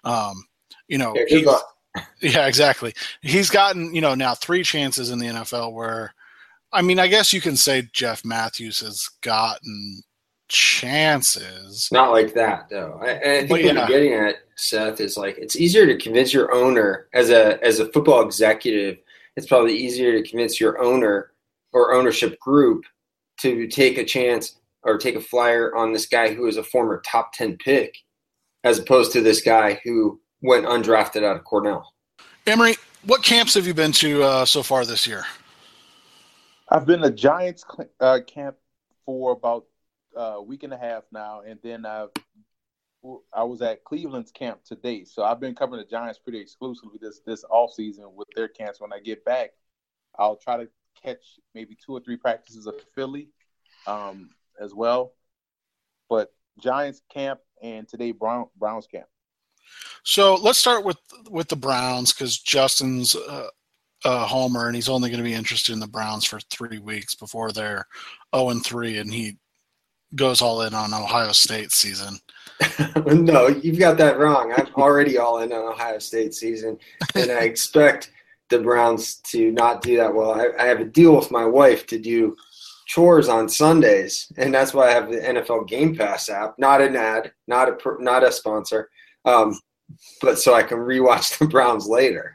A: yeah, exactly. He's gotten, now 3 chances in the NFL where, I mean, I guess you can say Jeff Matthews has gotten chances.
C: Not like that, though. I think what you're getting at, Seth, is like it's easier to convince your owner as a football executive. It's probably easier to convince your owner or ownership group to take a chance or take a flyer on this guy who is a former top 10 pick as opposed to this guy who went undrafted out of Cornell.
A: Emory, what camps have you been to so far this year?
B: I've been to Giants camp for about a week and a half now, and then I was at Cleveland's camp today. So I've been covering the Giants pretty exclusively this offseason with their camps. When I get back, I'll try to catch maybe 2 or 3 practices of Philly as well. But Giants camp and today Browns camp. So
A: let's start with the Browns, because Justin's a homer, and he's only going to be interested in the Browns for 3 weeks before they're 0-3, and he goes all in on Ohio State season.
C: No, you've got that wrong. I'm already all in on Ohio State season, and I expect the Browns to not do that well. I have a deal with my wife to do chores on Sundays, and that's why I have the NFL Game Pass app. Not an ad, not a sponsor, but so I can rewatch the Browns later.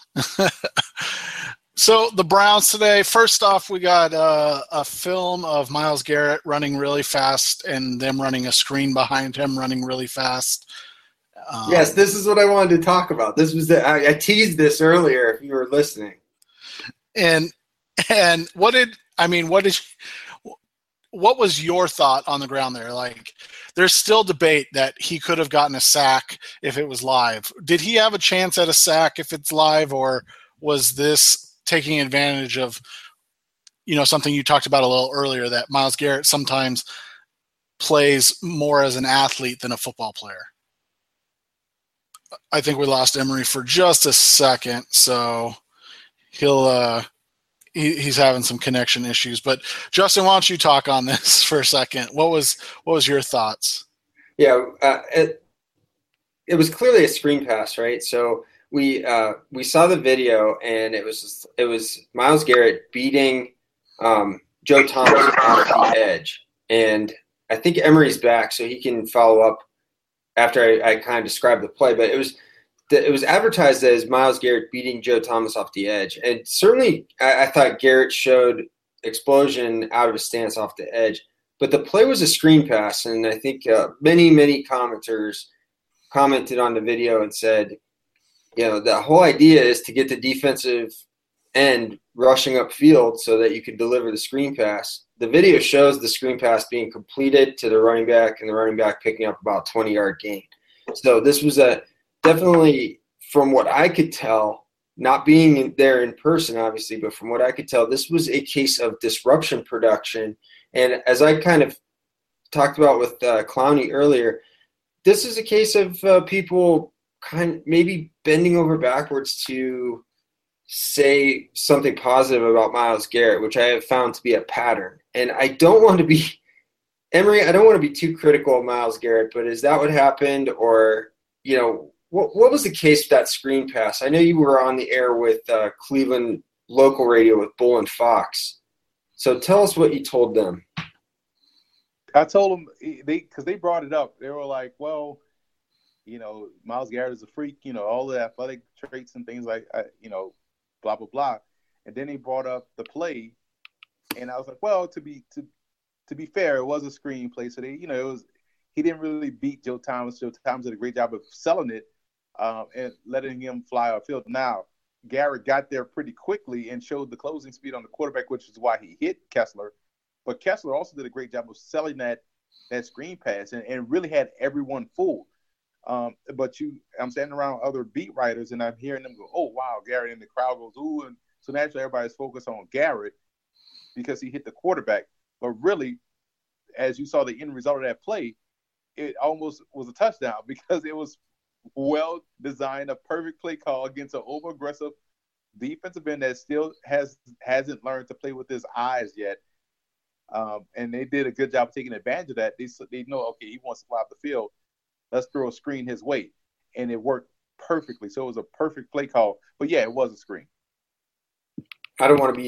A: So the Browns today, first off, we got a film of Myles Garrett running really fast and them running a screen behind him running really fast.
C: Yes, this is what I wanted to talk about. This was I teased this earlier if you were listening.
A: And what was your thought on the ground there? Like, there's still debate that he could have gotten a sack if it was live. Did he have a chance at a sack if it's live, or was this taking advantage of, something you talked about a little earlier, that Myles Garrett sometimes plays more as an athlete than a football player? I think we lost Emory for just a second, so he's having some connection issues. But Justin, why don't you talk on this for a second? What was your thoughts?
C: Yeah, it was clearly a screen pass, right? So we saw the video, and it was Myles Garrett beating Joe Thomas off the edge, and I think Emory's back, so he can follow up after I kind of describe the play. But it was advertised as Myles Garrett beating Joe Thomas off the edge, and certainly I thought Garrett showed explosion out of his stance off the edge. But the play was a screen pass, and I think many commenters commented on the video and said, the whole idea is to get the defensive end rushing upfield so that you can deliver the screen pass. The video shows the screen pass being completed to the running back, and the running back picking up about 20-yard gain. So this was definitely, from what I could tell, not being there in person, obviously, but from what I could tell, this was a case of disruption production. And as I kind of talked about with Clowney earlier, this is a case of people kind of maybe bending over backwards to say something positive about Myles Garrett, which I have found to be a pattern. And I don't want to be – Emory, I don't want to be too critical of Myles Garrett, but is that what happened? Or, what was the case with that screen pass? I know you were on the air with Cleveland local radio with Bull and Fox. So tell us what you told them.
B: I told them because they brought it up. They were like, well, Myles Garrett is a freak, all the athletic traits and things like, blah, blah, blah. And then they brought up the play. And I was like, well, to be fair, it was a screen play. So he didn't really beat Joe Thomas. Joe Thomas did a great job of selling it and letting him fly off field. Now, Garrett got there pretty quickly and showed the closing speed on the quarterback, which is why he hit Kessler. But Kessler also did a great job of selling that screen pass and really had everyone fooled. But I'm standing around other beat writers and I'm hearing them go, "Oh wow, Garrett!" And the crowd goes, "Ooh!" And so naturally everybody's focused on Garrett because he hit the quarterback. But really, as you saw the end result of that play, it almost was a touchdown because it was well designed, a perfect play call against an over aggressive defensive end that still hasn't learned to play with his eyes yet. And they did a good job of taking advantage of that. They know, okay, he wants to fly off the field. Let's throw a screen his way. And it worked perfectly. So it was a perfect play call. But, yeah, it was a screen.
C: I don't want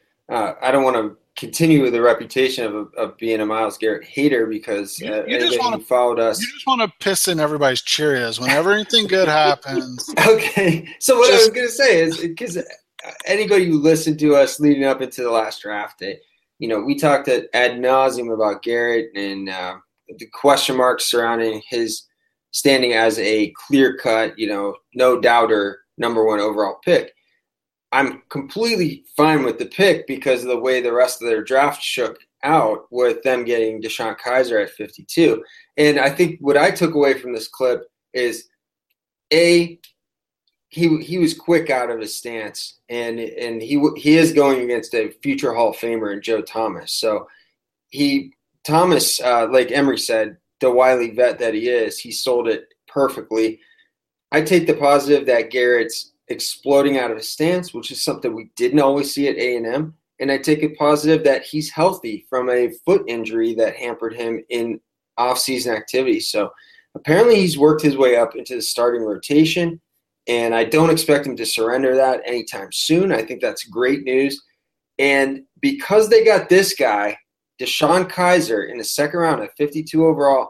C: to continue with the reputation of being a Myles Garrett hater because anybody who followed us.
A: You just want to piss in everybody's Cheerios whenever anything good happens.
C: Okay. So what I was going to say is because anybody who listened to us leading up into the last draft day, we talked ad nauseum about Garrett and the question marks surrounding his standing as a clear-cut, no doubter number one overall pick. I'm completely fine with the pick because of the way the rest of their draft shook out with them getting DeShone Kizer at 52. And I think what I took away from this clip is, he was quick out of his stance, and he is going against a future Hall of Famer in Joe Thomas. So Thomas, like Emory said, the wily vet that he is, he sold it perfectly. I take the positive that Garrett's exploding out of his stance, which is something we didn't always see at A&M. And I take it positive that he's healthy from a foot injury that hampered him in off-season activities. So apparently he's worked his way up into the starting rotation, and I don't expect him to surrender that anytime soon. I think that's great news. And because they got this guy, DeShone Kizer, in the second round at 52 overall,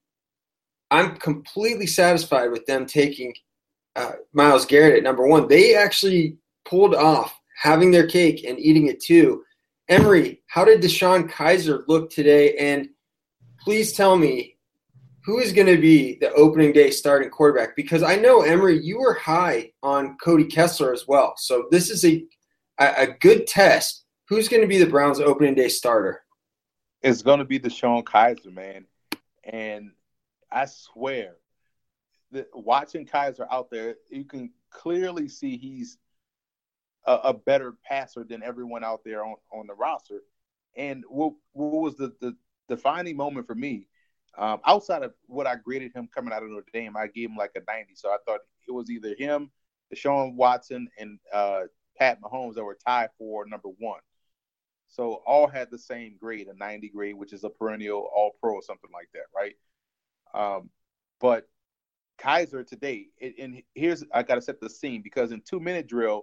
C: I'm completely satisfied with them taking Myles Garrett at number one. They actually pulled off having their cake and eating it too. Emory, how did DeShone Kizer look today? And please tell me, who is going to be the opening day starting quarterback? Because I know, Emory, you were high on Cody Kessler as well. So this is a good test. Who's going to be the Browns' opening day starter?
B: It's going to be DeShone Kizer, man. And I swear, watching Kizer out there, you can clearly see he's a better passer than everyone out there on the roster. And what was the defining moment for me, outside of what I graded him coming out of Notre Dame, I gave him like a 90. So I thought it was either him, Deshaun Watson, and Pat Mahomes that were tied for number one. So all had the same grade, a 90 grade, which is a perennial All-Pro or something like that, right? But Kizer today, and here's, I got to set the scene because in 2-minute drill,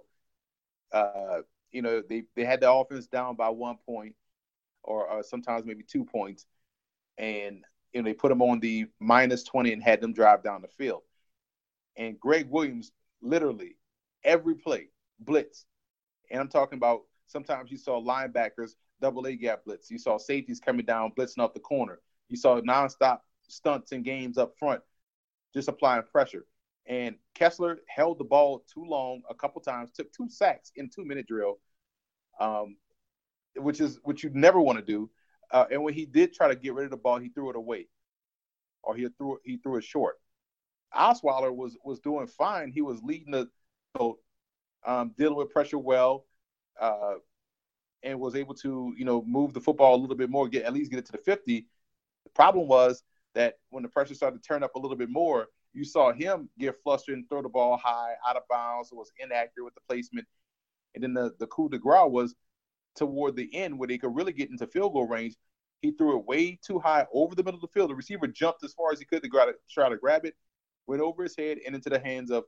B: they had the offense down by 1 point or sometimes maybe 2 points. And, they put them on the -20 and had them drive down the field. And Greg Williams, literally every play, blitz. And I'm talking about sometimes you saw linebackers, double A gap blitz. You saw safeties coming down, blitzing up the corner. You saw nonstop stunts and games up front, just applying pressure. And Kessler held the ball too long a couple times, took 2 sacks in 2-minute drill, which you never want to do. And when he did try to get rid of the ball, he threw it away, or he threw it short. Osweiler was doing fine. He was leading dealing with pressure well, and was able to move the football a little bit more, at least get it to the 50. The problem was that when the pressure started to turn up a little bit more, you saw him get flustered and throw the ball high, out of bounds. It was inaccurate with the placement. And then the coup de grace was toward the end where they could really get into field goal range. He threw it way too high over the middle of the field. The receiver jumped as far as he could to try to grab it, went over his head and into the hands of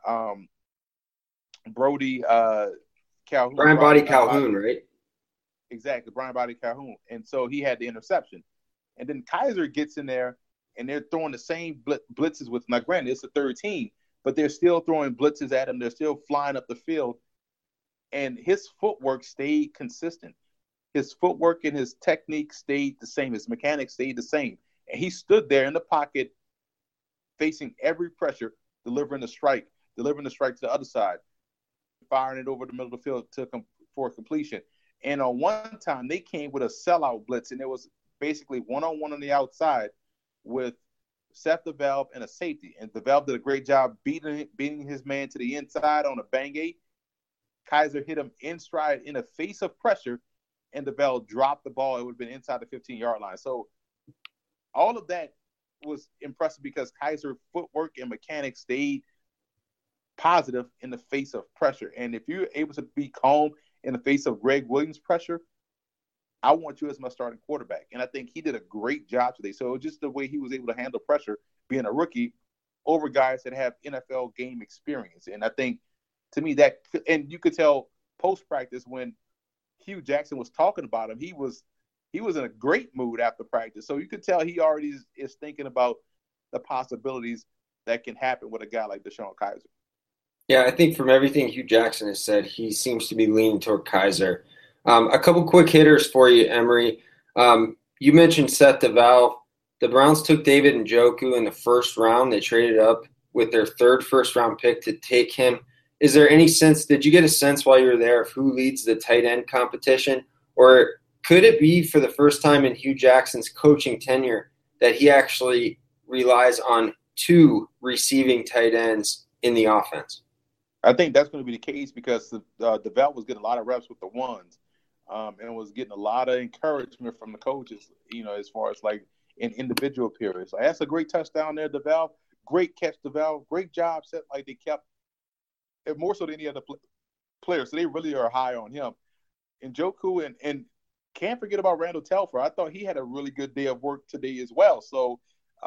B: Brody Calhoun.
C: Brian Body Calhoun, right?
B: Exactly, Brian Body Calhoun. And so he had the interception. And then Kizer gets in there, and they're throwing the same blitzes with – now, granted, it's the third team, but they're still throwing blitzes at him. They're still flying up the field. And his footwork stayed consistent. His footwork and his technique stayed the same. His mechanics stayed the same. And he stood there in the pocket facing every pressure, delivering the strike to the other side. firing it over the middle of the field for completion. And on one time, they came with a sellout blitz, and it was basically one-on-one on the outside with Seth DeValve and a safety. And DeValve did a great job beating his man to the inside on a bang eight. Kizer hit him in stride in the face of pressure, and DeValve dropped the ball. It would have been inside the 15-yard line. So all of that was impressive because Kizer footwork and mechanics stayed positive in the face of pressure. And if you're able to be calm in the face of Greg Williams pressure, I want you as my starting quarterback. And I think he did a great job today. So just the way he was able to handle pressure, being a rookie, over guys that have NFL game experience. And I think, to me, that – and you could tell post-practice when Hugh Jackson was talking about him, he was in a great mood after practice. So you could tell he already is thinking about the possibilities that can happen with a guy like DeShone Kizer.
C: Yeah, I think from everything Hugh Jackson has said, he seems to be leaning toward Kizer. A couple quick hitters for you, Emory. You mentioned Seth DeValve. The Browns took David Njoku in the first round. They traded up with their third first-round pick to take him. Is there any sense – did you get a sense while you were there of who leads the tight end competition? Or could it be for the first time in Hugh Jackson's coaching tenure that he actually relies on two receiving tight ends in the offense?
B: I think that's going to be the case because DeValve was getting a lot of reps with the ones and was getting a lot of encouragement from the coaches, as far as like in individual periods. So that's a great touchdown there, DeValve. Great catch, DeValve. Great job set. Like they kept it more so than any other player. So they really are high on him. And Njoku and can't forget about Randall Telfer. I thought he had a really good day of work today as well. So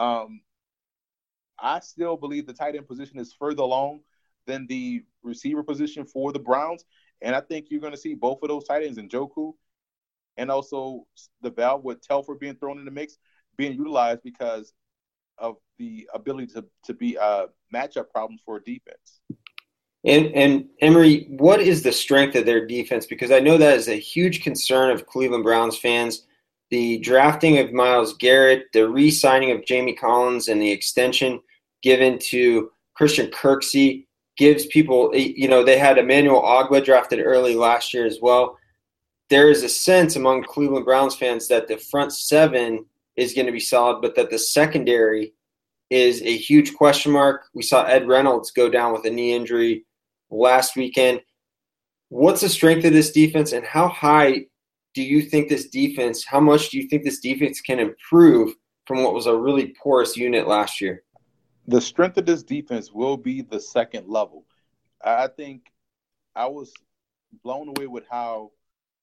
B: I still believe the tight end position is further along than the receiver position for the Browns. And I think you're going to see both of those tight ends, Njoku and also DeValve, with Telfer being thrown in the mix, being utilized because of the ability to be matchup problems for a defense.
C: And Emory, what is the strength of their defense? Because I know that is a huge concern of Cleveland Browns fans. The drafting of Myles Garrett, the re-signing of Jamie Collins, and the extension given to Christian Kirksey gives people, they had Emmanuel Ogbah drafted early last year as well. There is a sense among Cleveland Browns fans that the front seven is going to be solid, but that the secondary is a huge question mark. We saw Ed Reynolds go down with a knee injury last weekend. What's the strength of this defense, and how high do you think this defense, how much do you think this defense can improve from what was a really porous unit last year?
B: The strength of this defense will be the second level. I think I was blown away with how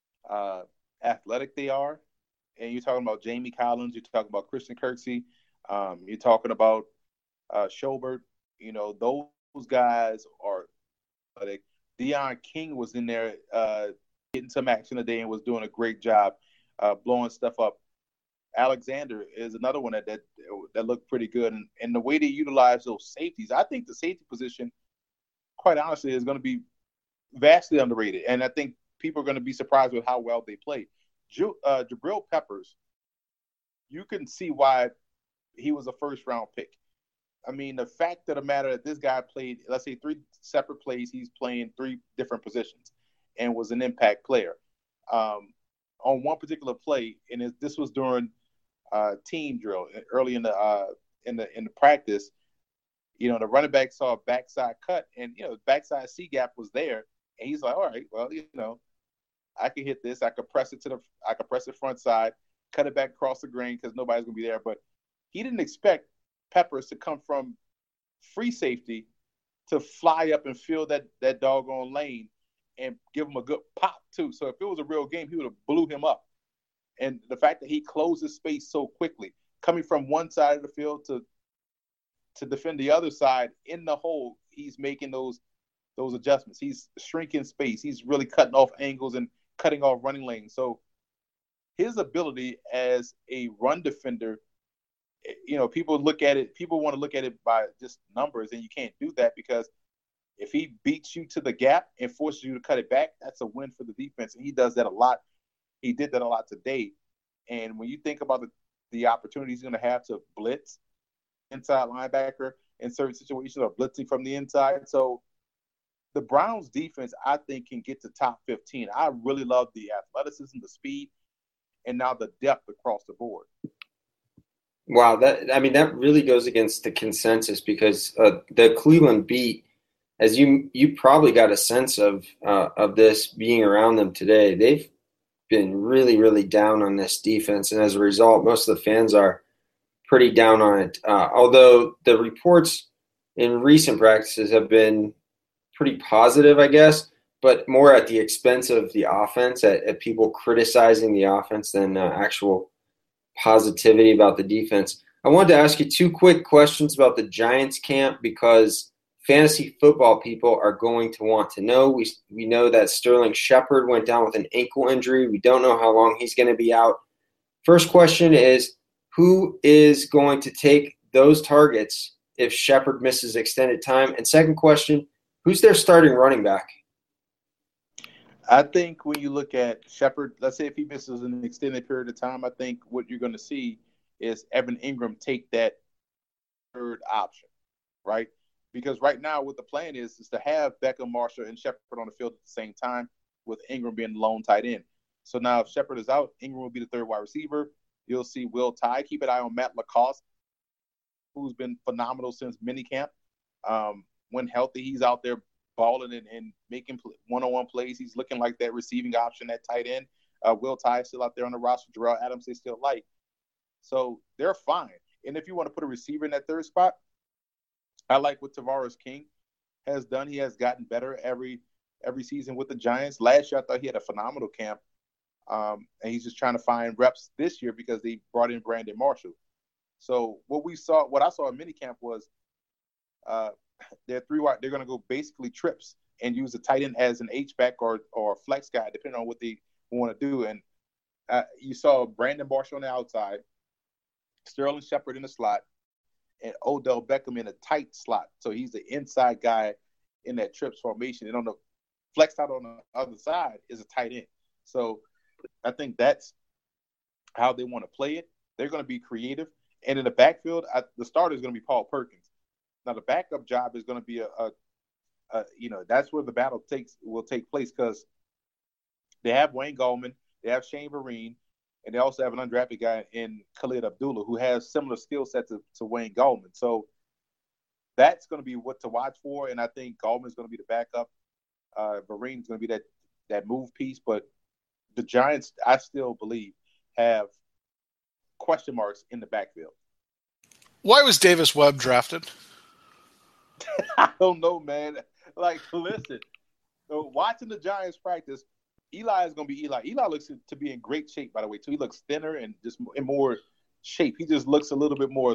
B: athletic they are. And you're talking about Jamie Collins, you're talking about Christian Kirksey, you're talking about Schobert. Those guys are athletic. Deion King was in there getting some action today and was doing a great job blowing stuff up. Alexander is another one that looked pretty good. And the way they utilize those safeties, I think the safety position, quite honestly, is going to be vastly underrated. And I think people are going to be surprised with how well they play. Jabril Peppers, you can see why he was a first-round pick. I mean, the fact of the matter that this guy played, let's say, 3 separate plays, he's playing 3 different positions and was an impact player. On one particular play, and this was during team drill early in the practice, the running back saw a backside cut, and the backside C gap was there, and he's like, all right, well, I can hit this. I could press it front side, cut it back across the grain because nobody's gonna be there. But he didn't expect Peppers to come from free safety to fly up and fill that doggone lane and give him a good pop too. So if it was a real game, he would have blew him up. And the fact that he closes space so quickly, coming from one side of the field to defend the other side in the hole, he's making those adjustments. He's shrinking space. He's really cutting off angles and cutting off running lanes. So his ability as a run defender, people want to look at it by just numbers, and you can't do that because if he beats you to the gap and forces you to cut it back, that's a win for the defense. And he does that a lot. He did that a lot today. And when you think about the opportunities he's going to have to blitz inside linebacker in certain situations or blitzing from the inside. So the Browns defense, I think, can get to top 15. I really love the athleticism, the speed, and now the depth across the board.
C: Wow, that really goes against the consensus because the Cleveland beat, as you probably got a sense of this being around them today. They've been really, really down on this defense, and as a result, most of the fans are pretty down on it. Although the reports in recent practices have been pretty positive, I guess, but more at the expense of the offense, at people criticizing the offense than actual positivity about the defense. I wanted to ask you two quick questions about the Giants camp because fantasy football people are going to want to know. We know that Sterling Shepard went down with an ankle injury. We don't know how long he's going to be out. First question is, who is going to take those targets if Shepard misses extended time? And second question, who's their starting running back?
B: I think when you look at Shepard, let's say if he misses an extended period of time, I think what you're going to see is Evan Ingram take that third option, right? Because right now what the plan is to have Beckham, Marshall, and Shepard on the field at the same time with Ingram being the lone tight end. So now if Shepard is out, Ingram will be the third wide receiver. You'll see Will Tye. Keep an eye on Matt Lacoste, who's been phenomenal since minicamp. When healthy, he's out there balling and making one-on-one plays. He's looking like that receiving option at tight end. Will Tye is still out there on the roster. Jarrell Adams, they still like. So they're fine. And if you want to put a receiver in that third spot, I like what Tavares King has done. He has gotten better every season with the Giants. Last year, I thought he had a phenomenal camp. And he's just trying to find reps this year because they brought in Brandon Marshall. So what I saw in minicamp was they're going to go basically trips and use the tight end as an H-back or flex guy, depending on what they want to do. And you saw Brandon Marshall on the outside, Sterling Shepard in the slot, and Odell Beckham in a tight slot. So he's the inside guy in that trips formation. And on the flex out on the other side is a tight end. So I think that's how they want to play it. They're going to be creative. And in the backfield, the starter is going to be Paul Perkins. Now, the backup job is going to be that's where the battle will take place because they have Wayne Gallman, they have Shane Vereen, and they also have an undrafted guy in Khalid Abdullah who has similar skill set to Wayne Gallman. So that's going to be what to watch for, and I think Gallman is going to be the backup. Vereen is going to be that move piece, but the Giants, I still believe, have question marks in the backfield.
A: Why was Davis Webb drafted?
B: I don't know, man. Like, listen, watching the Giants practice, Eli is going to be Eli. Eli looks to be in great shape, by the way, too. He looks thinner and just in more shape. He just looks a little bit more,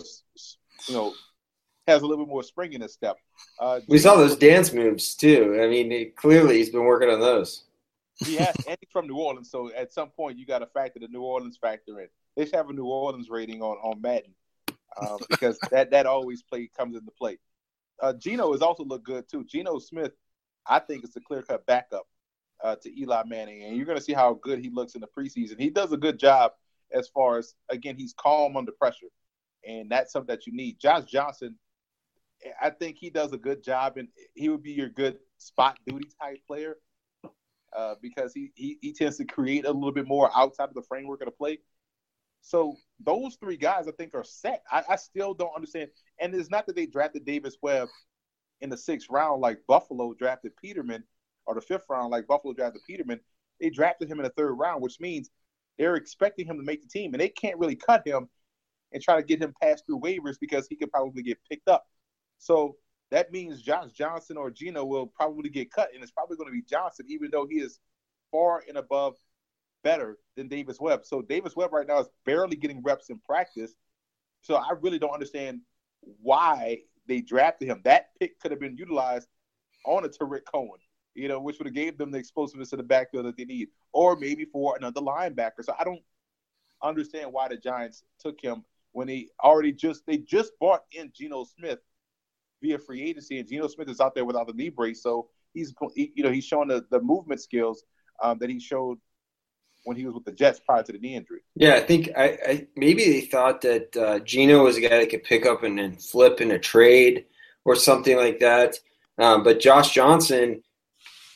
B: has a little bit more spring in his step.
C: We saw those dance moves, too. I mean, clearly he's been working on those.
B: He has, and he's from New Orleans, so at some point you got to factor the New Orleans factor in. They should have a New Orleans rating on Madden because that always comes into play. Geno has also looked good, too. Geno Smith, I think, is the clear-cut backup to Eli Manning, and you're going to see how good he looks in the preseason. He does a good job as far as, again, he's calm under pressure, and that's something that you need. Josh Johnson, I think he does a good job, and he would be your good spot duty type player because he tends to create a little bit more outside of the framework of the play. So those three guys, I think, are set. I still don't understand. And it's not that they drafted Davis Webb in the 6th round like Buffalo drafted Peterman, or the 5th round like Buffalo drafted Peterman. They drafted him in the 3rd round, which means they're expecting him to make the team. And they can't really cut him and try to get him passed through waivers because he could probably get picked up. So that means Josh Johnson or Geno will probably get cut, and it's probably going to be Johnson, even though he is far and above better than Davis Webb. So Davis Webb right now is barely getting reps in practice. So I really don't understand why they drafted him. That pick could have been utilized on a Tariq Cohen, which would have gave them the explosiveness to the backfield that they need, or maybe for another linebacker. So I don't understand why the Giants took him when they just brought in Geno Smith via free agency, and Geno Smith is out there without a knee brace. So he's showing the movement skills that he showed when he was with the Jets prior to the knee injury.
C: Yeah, I think maybe they thought that Geno was a guy that could pick up and then flip in a trade or something like that. But Josh Johnson,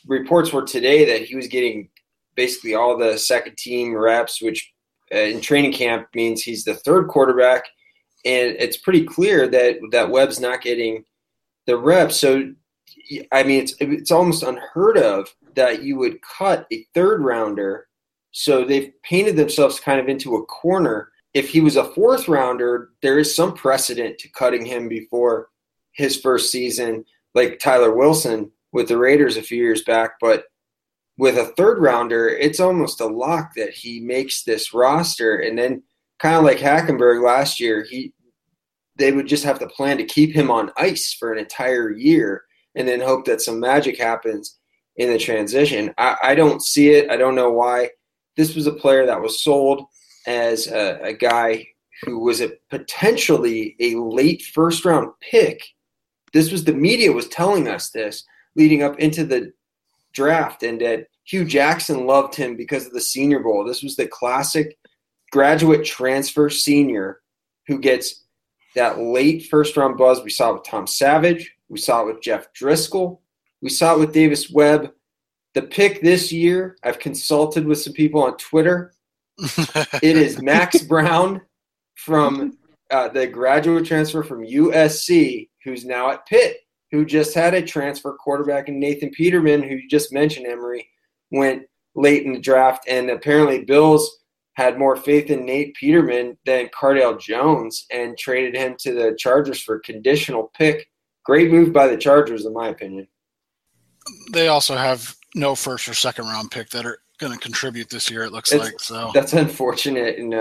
C: reports were today that he was getting basically all the second team reps, which in training camp means he's the third quarterback. And it's pretty clear that Webb's not getting the reps. So, I mean, it's almost unheard of that you would cut a third rounder. So they've painted themselves kind of into a corner. If he was a fourth rounder, there is some precedent to cutting him before his first season, like Tyler Wilson with the Raiders a few years back. But with a third rounder, it's almost a lock that he makes this roster. And then kind of like Hackenberg last year, they would just have to plan to keep him on ice for an entire year and then hope that some magic happens in the transition. I don't see it. I don't know why. This was a player that was sold as a guy who was potentially a late first-round pick. This was the media was telling us this leading up into the draft, and that Hugh Jackson loved him because of the Senior Bowl. This was the classic graduate transfer senior who gets that late first-round buzz. We saw it with Tom Savage. We saw it with Jeff Driscoll. We saw it with Davis Webb. The pick this year, I've consulted with some people on Twitter. It is Max Brown from the graduate transfer from USC, who's now at Pitt, who just had a transfer quarterback in Nathan Peterman, who you just mentioned, Emory, went late in the draft. And apparently Bills had more faith in Nate Peterman than Cardale Jones and traded him to the Chargers for a conditional pick. Great move by the Chargers, in my opinion.
A: They also have no first or second round pick that are going to contribute this year, it looks like. So
C: that's unfortunate. And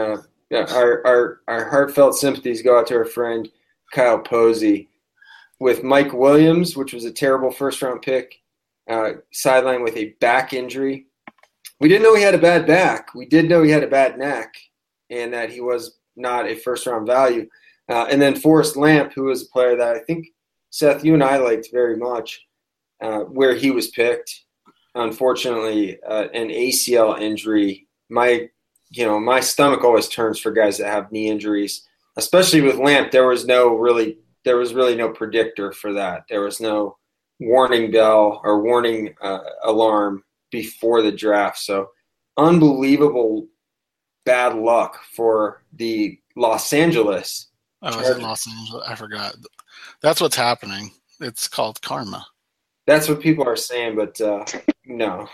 C: our heartfelt sympathies go out to our friend Kyle Posey. With Mike Williams, which was a terrible first-round pick, sidelined with a back injury. We didn't know he had a bad back. We did know he had a bad neck and that he was not a first-round value. And then Forrest Lamp, who was a player that I think, Seth, you and I liked very much, where he was picked. Unfortunately, an ACL injury. My stomach always turns for guys that have knee injuries, especially with Lamp. There was really no predictor for that. There was no warning bell or warning alarm before the draft. So unbelievable bad luck for the Los Angeles.
A: Oh, is it Los Angeles? I forgot. That's what's happening. It's called karma.
C: That's what people are saying, but no.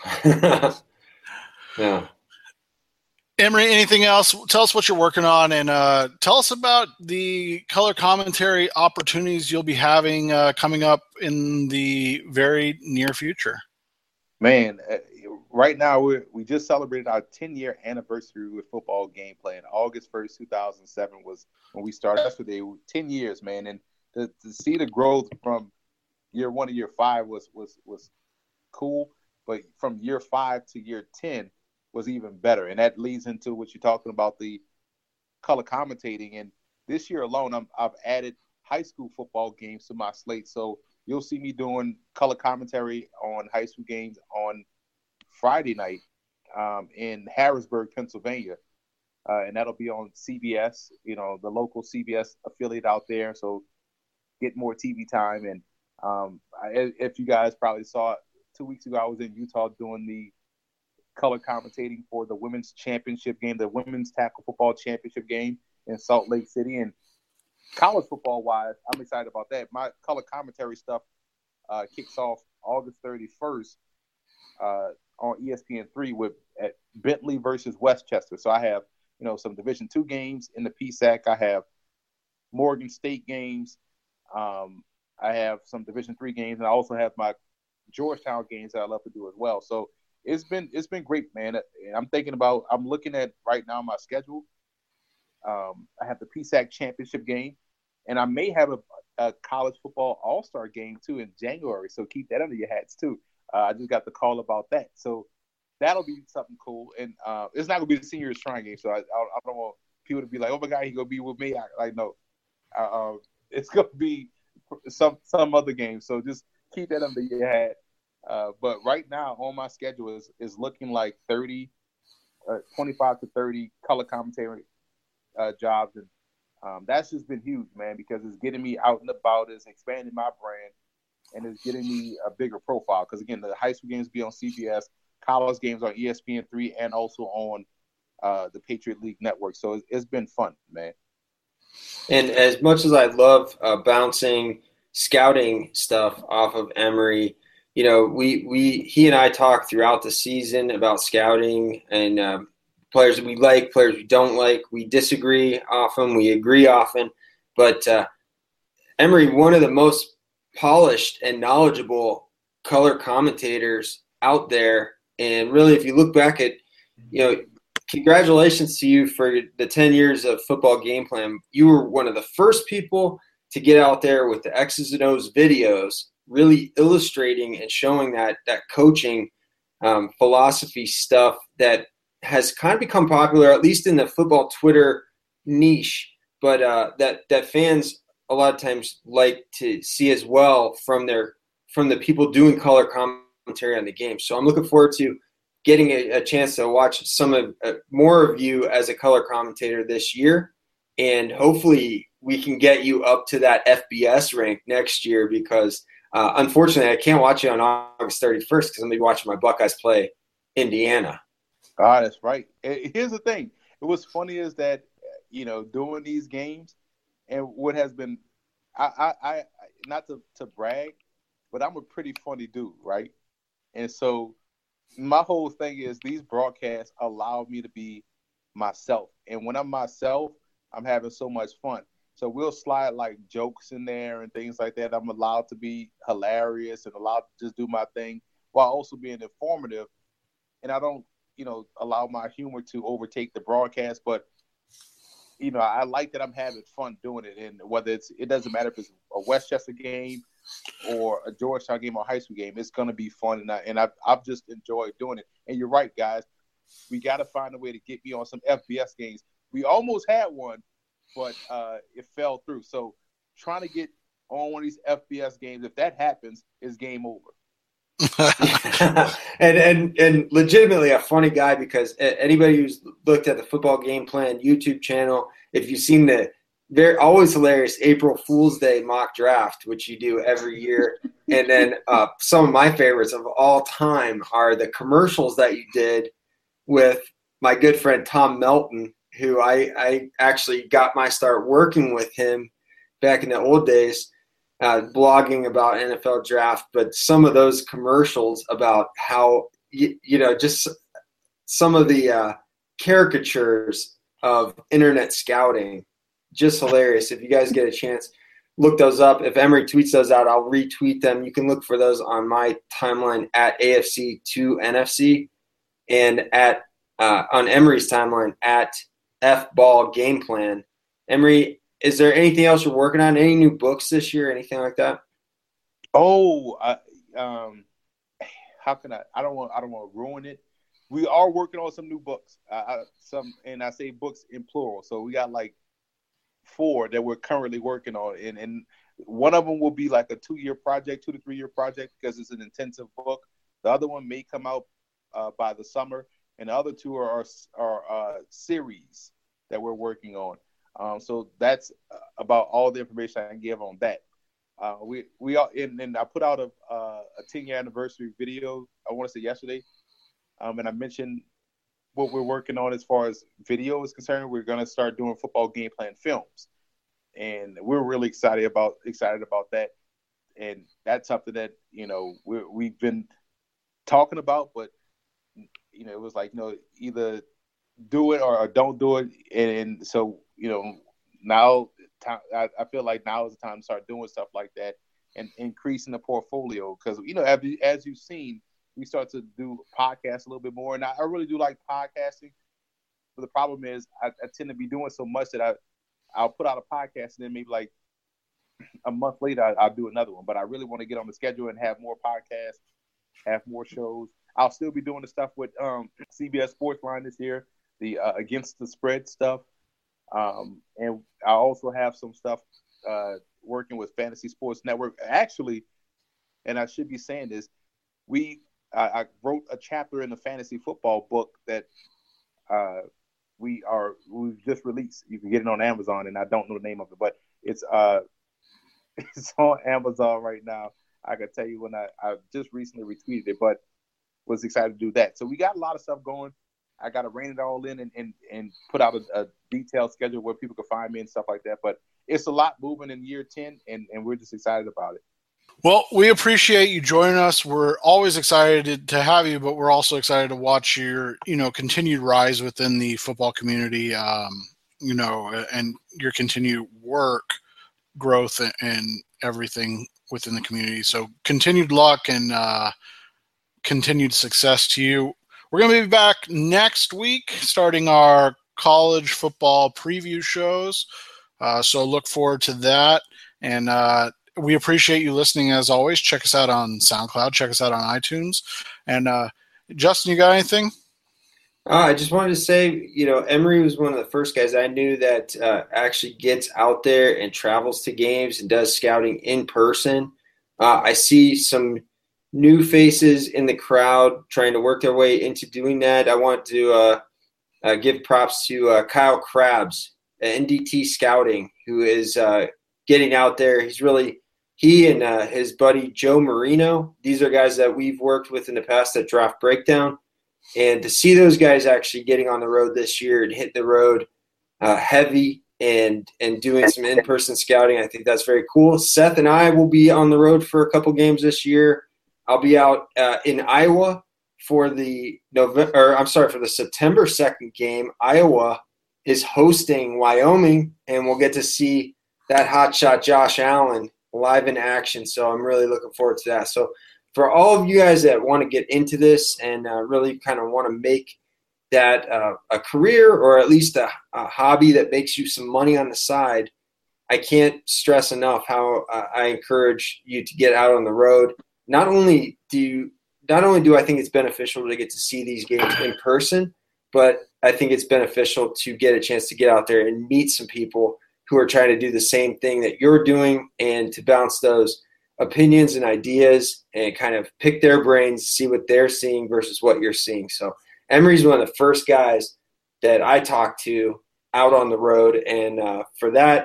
C: No.
A: Emory, anything else? Tell us what you're working on, and tell us about the color commentary opportunities you'll be having coming up in the very near future.
B: Man, right now we just celebrated our 10-year anniversary with Football Game Plan. August 1st, 2007 was when we started. Yesterday, 10 years, man, and to see the growth from year 1 to year 5 was cool, but from year 5 to year 10 was even better. And that leads into what you're talking about, the color commentating. And this year alone, I've added high school football games to my slate. So you'll see me doing color commentary on high school games on Friday night in Harrisburg, Pennsylvania. And that'll be on CBS, the local CBS affiliate out there. So get more TV time. And if you guys probably saw it, 2 weeks ago, I was in Utah doing the color commentating for the women's championship game, the women's tackle football championship game in Salt Lake City. And college football wise, I'm excited about that. My color commentary stuff kicks off August 31st on ESPN3 at Bentley versus Westchester. So I have, some Division II games in the PSAC. I have Morgan State games. I have some Division III games, and I also have my Georgetown games that I love to do as well. So it's been great, man. I'm looking at right now my schedule. I have the PSAC championship game, and I may have a college football all-star game too in January. So keep that under your hats too. I just got the call about that. So that'll be something cool. And it's not gonna be the seniors trying game. So I don't want people to be like, oh my God, he gonna be with me. No, it's gonna be some other game. So just keep that under your hat. But right now on my schedule is looking like 25 to 30 color commentary jobs. And that's just been huge, man, because it's getting me out and about. It's expanding my brand. and it's getting me a bigger profile. Because again, the high school games be on CBS, college games on ESPN3, and also on the Patriot League Network. So it's been fun, man.
C: And as much as I love bouncing scouting stuff off of Emory, you know, he and I talk throughout the season about scouting and players we like, players we don't like. We disagree often, we agree often, but Emory, one of the most polished and knowledgeable color commentators out there. And really, if you look back at, you know, congratulations to you for the 10 years of Football Game Plan. You were one of the first people to get out there with the X's and O's videos, really illustrating and showing that coaching philosophy stuff that has kind of become popular, at least in the football Twitter niche, but that fans a lot of times like to see as well from the people doing color commentary on the game. So I'm looking forward to getting a chance to watch some of more of you as a color commentator this year, and hopefully we can get you up to that FBS rank next year, because unfortunately I can't watch you on August 31st because I'm going to be watching my Buckeyes play Indiana.
B: That's right. Here's the thing. It was funny is that, you know, doing these games, and what has been, I not to brag, but I'm a pretty funny dude, right? And so my whole thing is these broadcasts allow me to be myself. And when I'm myself, I'm having so much fun. So we'll slide like jokes in there and things like that. I'm allowed to be hilarious and allowed to just do my thing while also being informative. And I don't, you know, allow my humor to overtake the broadcast. But, you know, I like that I'm having fun doing it. And whether it doesn't matter if it's a Westchester game or a Georgetown game or a high school game, it's going to be fun. And I've just enjoyed doing it. And you're right, guys. We got to find a way to get me on some FBS games. We almost had one, but it fell through. So trying to get on one of these FBS games, if that happens, is game over.
C: and legitimately a funny guy, because anybody who's looked at the Football Game Plan YouTube channel, if you've seen the very always hilarious April Fool's Day mock draft, which you do every year, and then some of my favorites of all time are the commercials that you did with my good friend Tom Melton, who I actually got my start working with him back in the old days, blogging about NFL draft. But some of those commercials about how, you know, just some of the caricatures of internet scouting, just hilarious. If you guys get a chance, look those up. If Emory tweets those out, I'll retweet them. You can look for those on my timeline at AFC2NFC and at on Emory's timeline at FBall Game Plan. Emory, is there anything else you're working on? Any new books this year? Anything like that?
B: Oh, how can I don't want to ruin it. We are working on some new books. And I say books in plural. So we got like 4 that we're currently working on, and one of them will be like a 2-year project, 2 to 3 year project, because it's an intensive book. The other one may come out by the summer, and the other 2 are series that we're working on. So that's about all the information I can give on that. We are, and I put out a 10-year anniversary video, I want to say yesterday, and I mentioned what we're working on as far as video is concerned. We're going to start doing Football Game Plan films, and we're really excited about that. And that's something that, you know, we've been talking about, but, you know, it was like, you know, either do it or don't do it. And so, you know, now I feel like now is the time to start doing stuff like that and increasing the portfolio. Because, you know, as you've seen, we start to do podcasts a little bit more. And I really do like podcasting. But the problem is I tend to be doing so much that I'll put out a podcast, and then maybe like a month later I'll do another one. But I really want to get on the schedule and have more podcasts, have more shows. I'll still be doing the stuff with CBS Sportsline this year, the Against the Spread stuff. And I also have some stuff working with Fantasy Sports Network. Actually, and I should be saying this, I wrote a chapter in the fantasy football book that we've just released. You can get it on Amazon, and I don't know the name of it, but it's it's on Amazon right now. I can tell you when I just recently retweeted it, but was excited to do that. So we got a lot of stuff going. I got to rein it all in and put out a detailed schedule where people can find me and stuff like that. But it's a lot moving in year 10, and we're just excited about it.
A: Well, we appreciate you joining us. We're always excited to have you, but we're also excited to watch your, continued rise within the football community, and your continued work, growth, and everything within the community. So continued luck and continued success to you. We're going to be back next week starting our college football preview shows. So look forward to that. And we appreciate you listening as always. Check us out on SoundCloud. Check us out on iTunes. And Justin, you got anything?
C: I just wanted to say, Emory was one of the first guys I knew that actually gets out there and travels to games and does scouting in person. I see some new faces in the crowd trying to work their way into doing that. I want to give props to Kyle Krabs, NDT Scouting, who is getting out there. He and his buddy Joe Marino, these are guys that we've worked with in the past at Draft Breakdown. And to see those guys actually getting on the road this year and hit the road heavy and doing some in-person scouting, I think that's very cool. Seth and I will be on the road for a couple games this year. I'll be out in Iowa for the September 2nd game. Iowa is hosting Wyoming, and we'll get to see that hotshot Josh Allen live in action. So I'm really looking forward to that. So for all of you guys that want to get into this and really kind of want to make that a career or at least a hobby that makes you some money on the side, I can't stress enough how I encourage you to get out on the road. Not only do I think it's beneficial to get to see these games in person, but I think it's beneficial to get a chance to get out there and meet some people who are trying to do the same thing that you're doing and to bounce those opinions and ideas and kind of pick their brains, see what they're seeing versus what you're seeing. So Emory's one of the first guys that I talk to out on the road. And for that,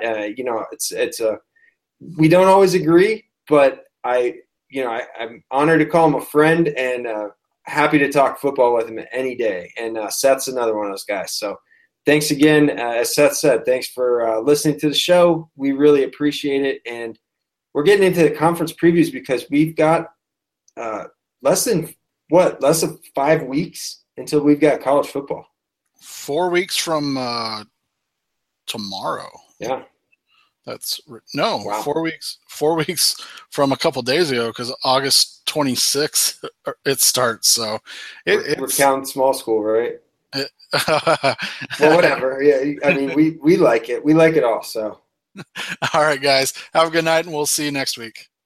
C: we don't always agree, but I'm honored to call him a friend and happy to talk football with him any day. And Seth's another one of those guys. So thanks again. As Seth said, thanks for listening to the show. We really appreciate it. And we're getting into the conference previews because we've got less than 5 weeks until we've got college football.
A: 4 weeks from tomorrow.
C: Yeah.
A: Wow. 4 weeks. 4 weeks from a couple days ago because August 26th it starts. So
C: we're counting small school, right? Well, whatever. Yeah, I mean, we like it. We like it all. So,
A: all right, guys. Have a good night, and we'll see you next week.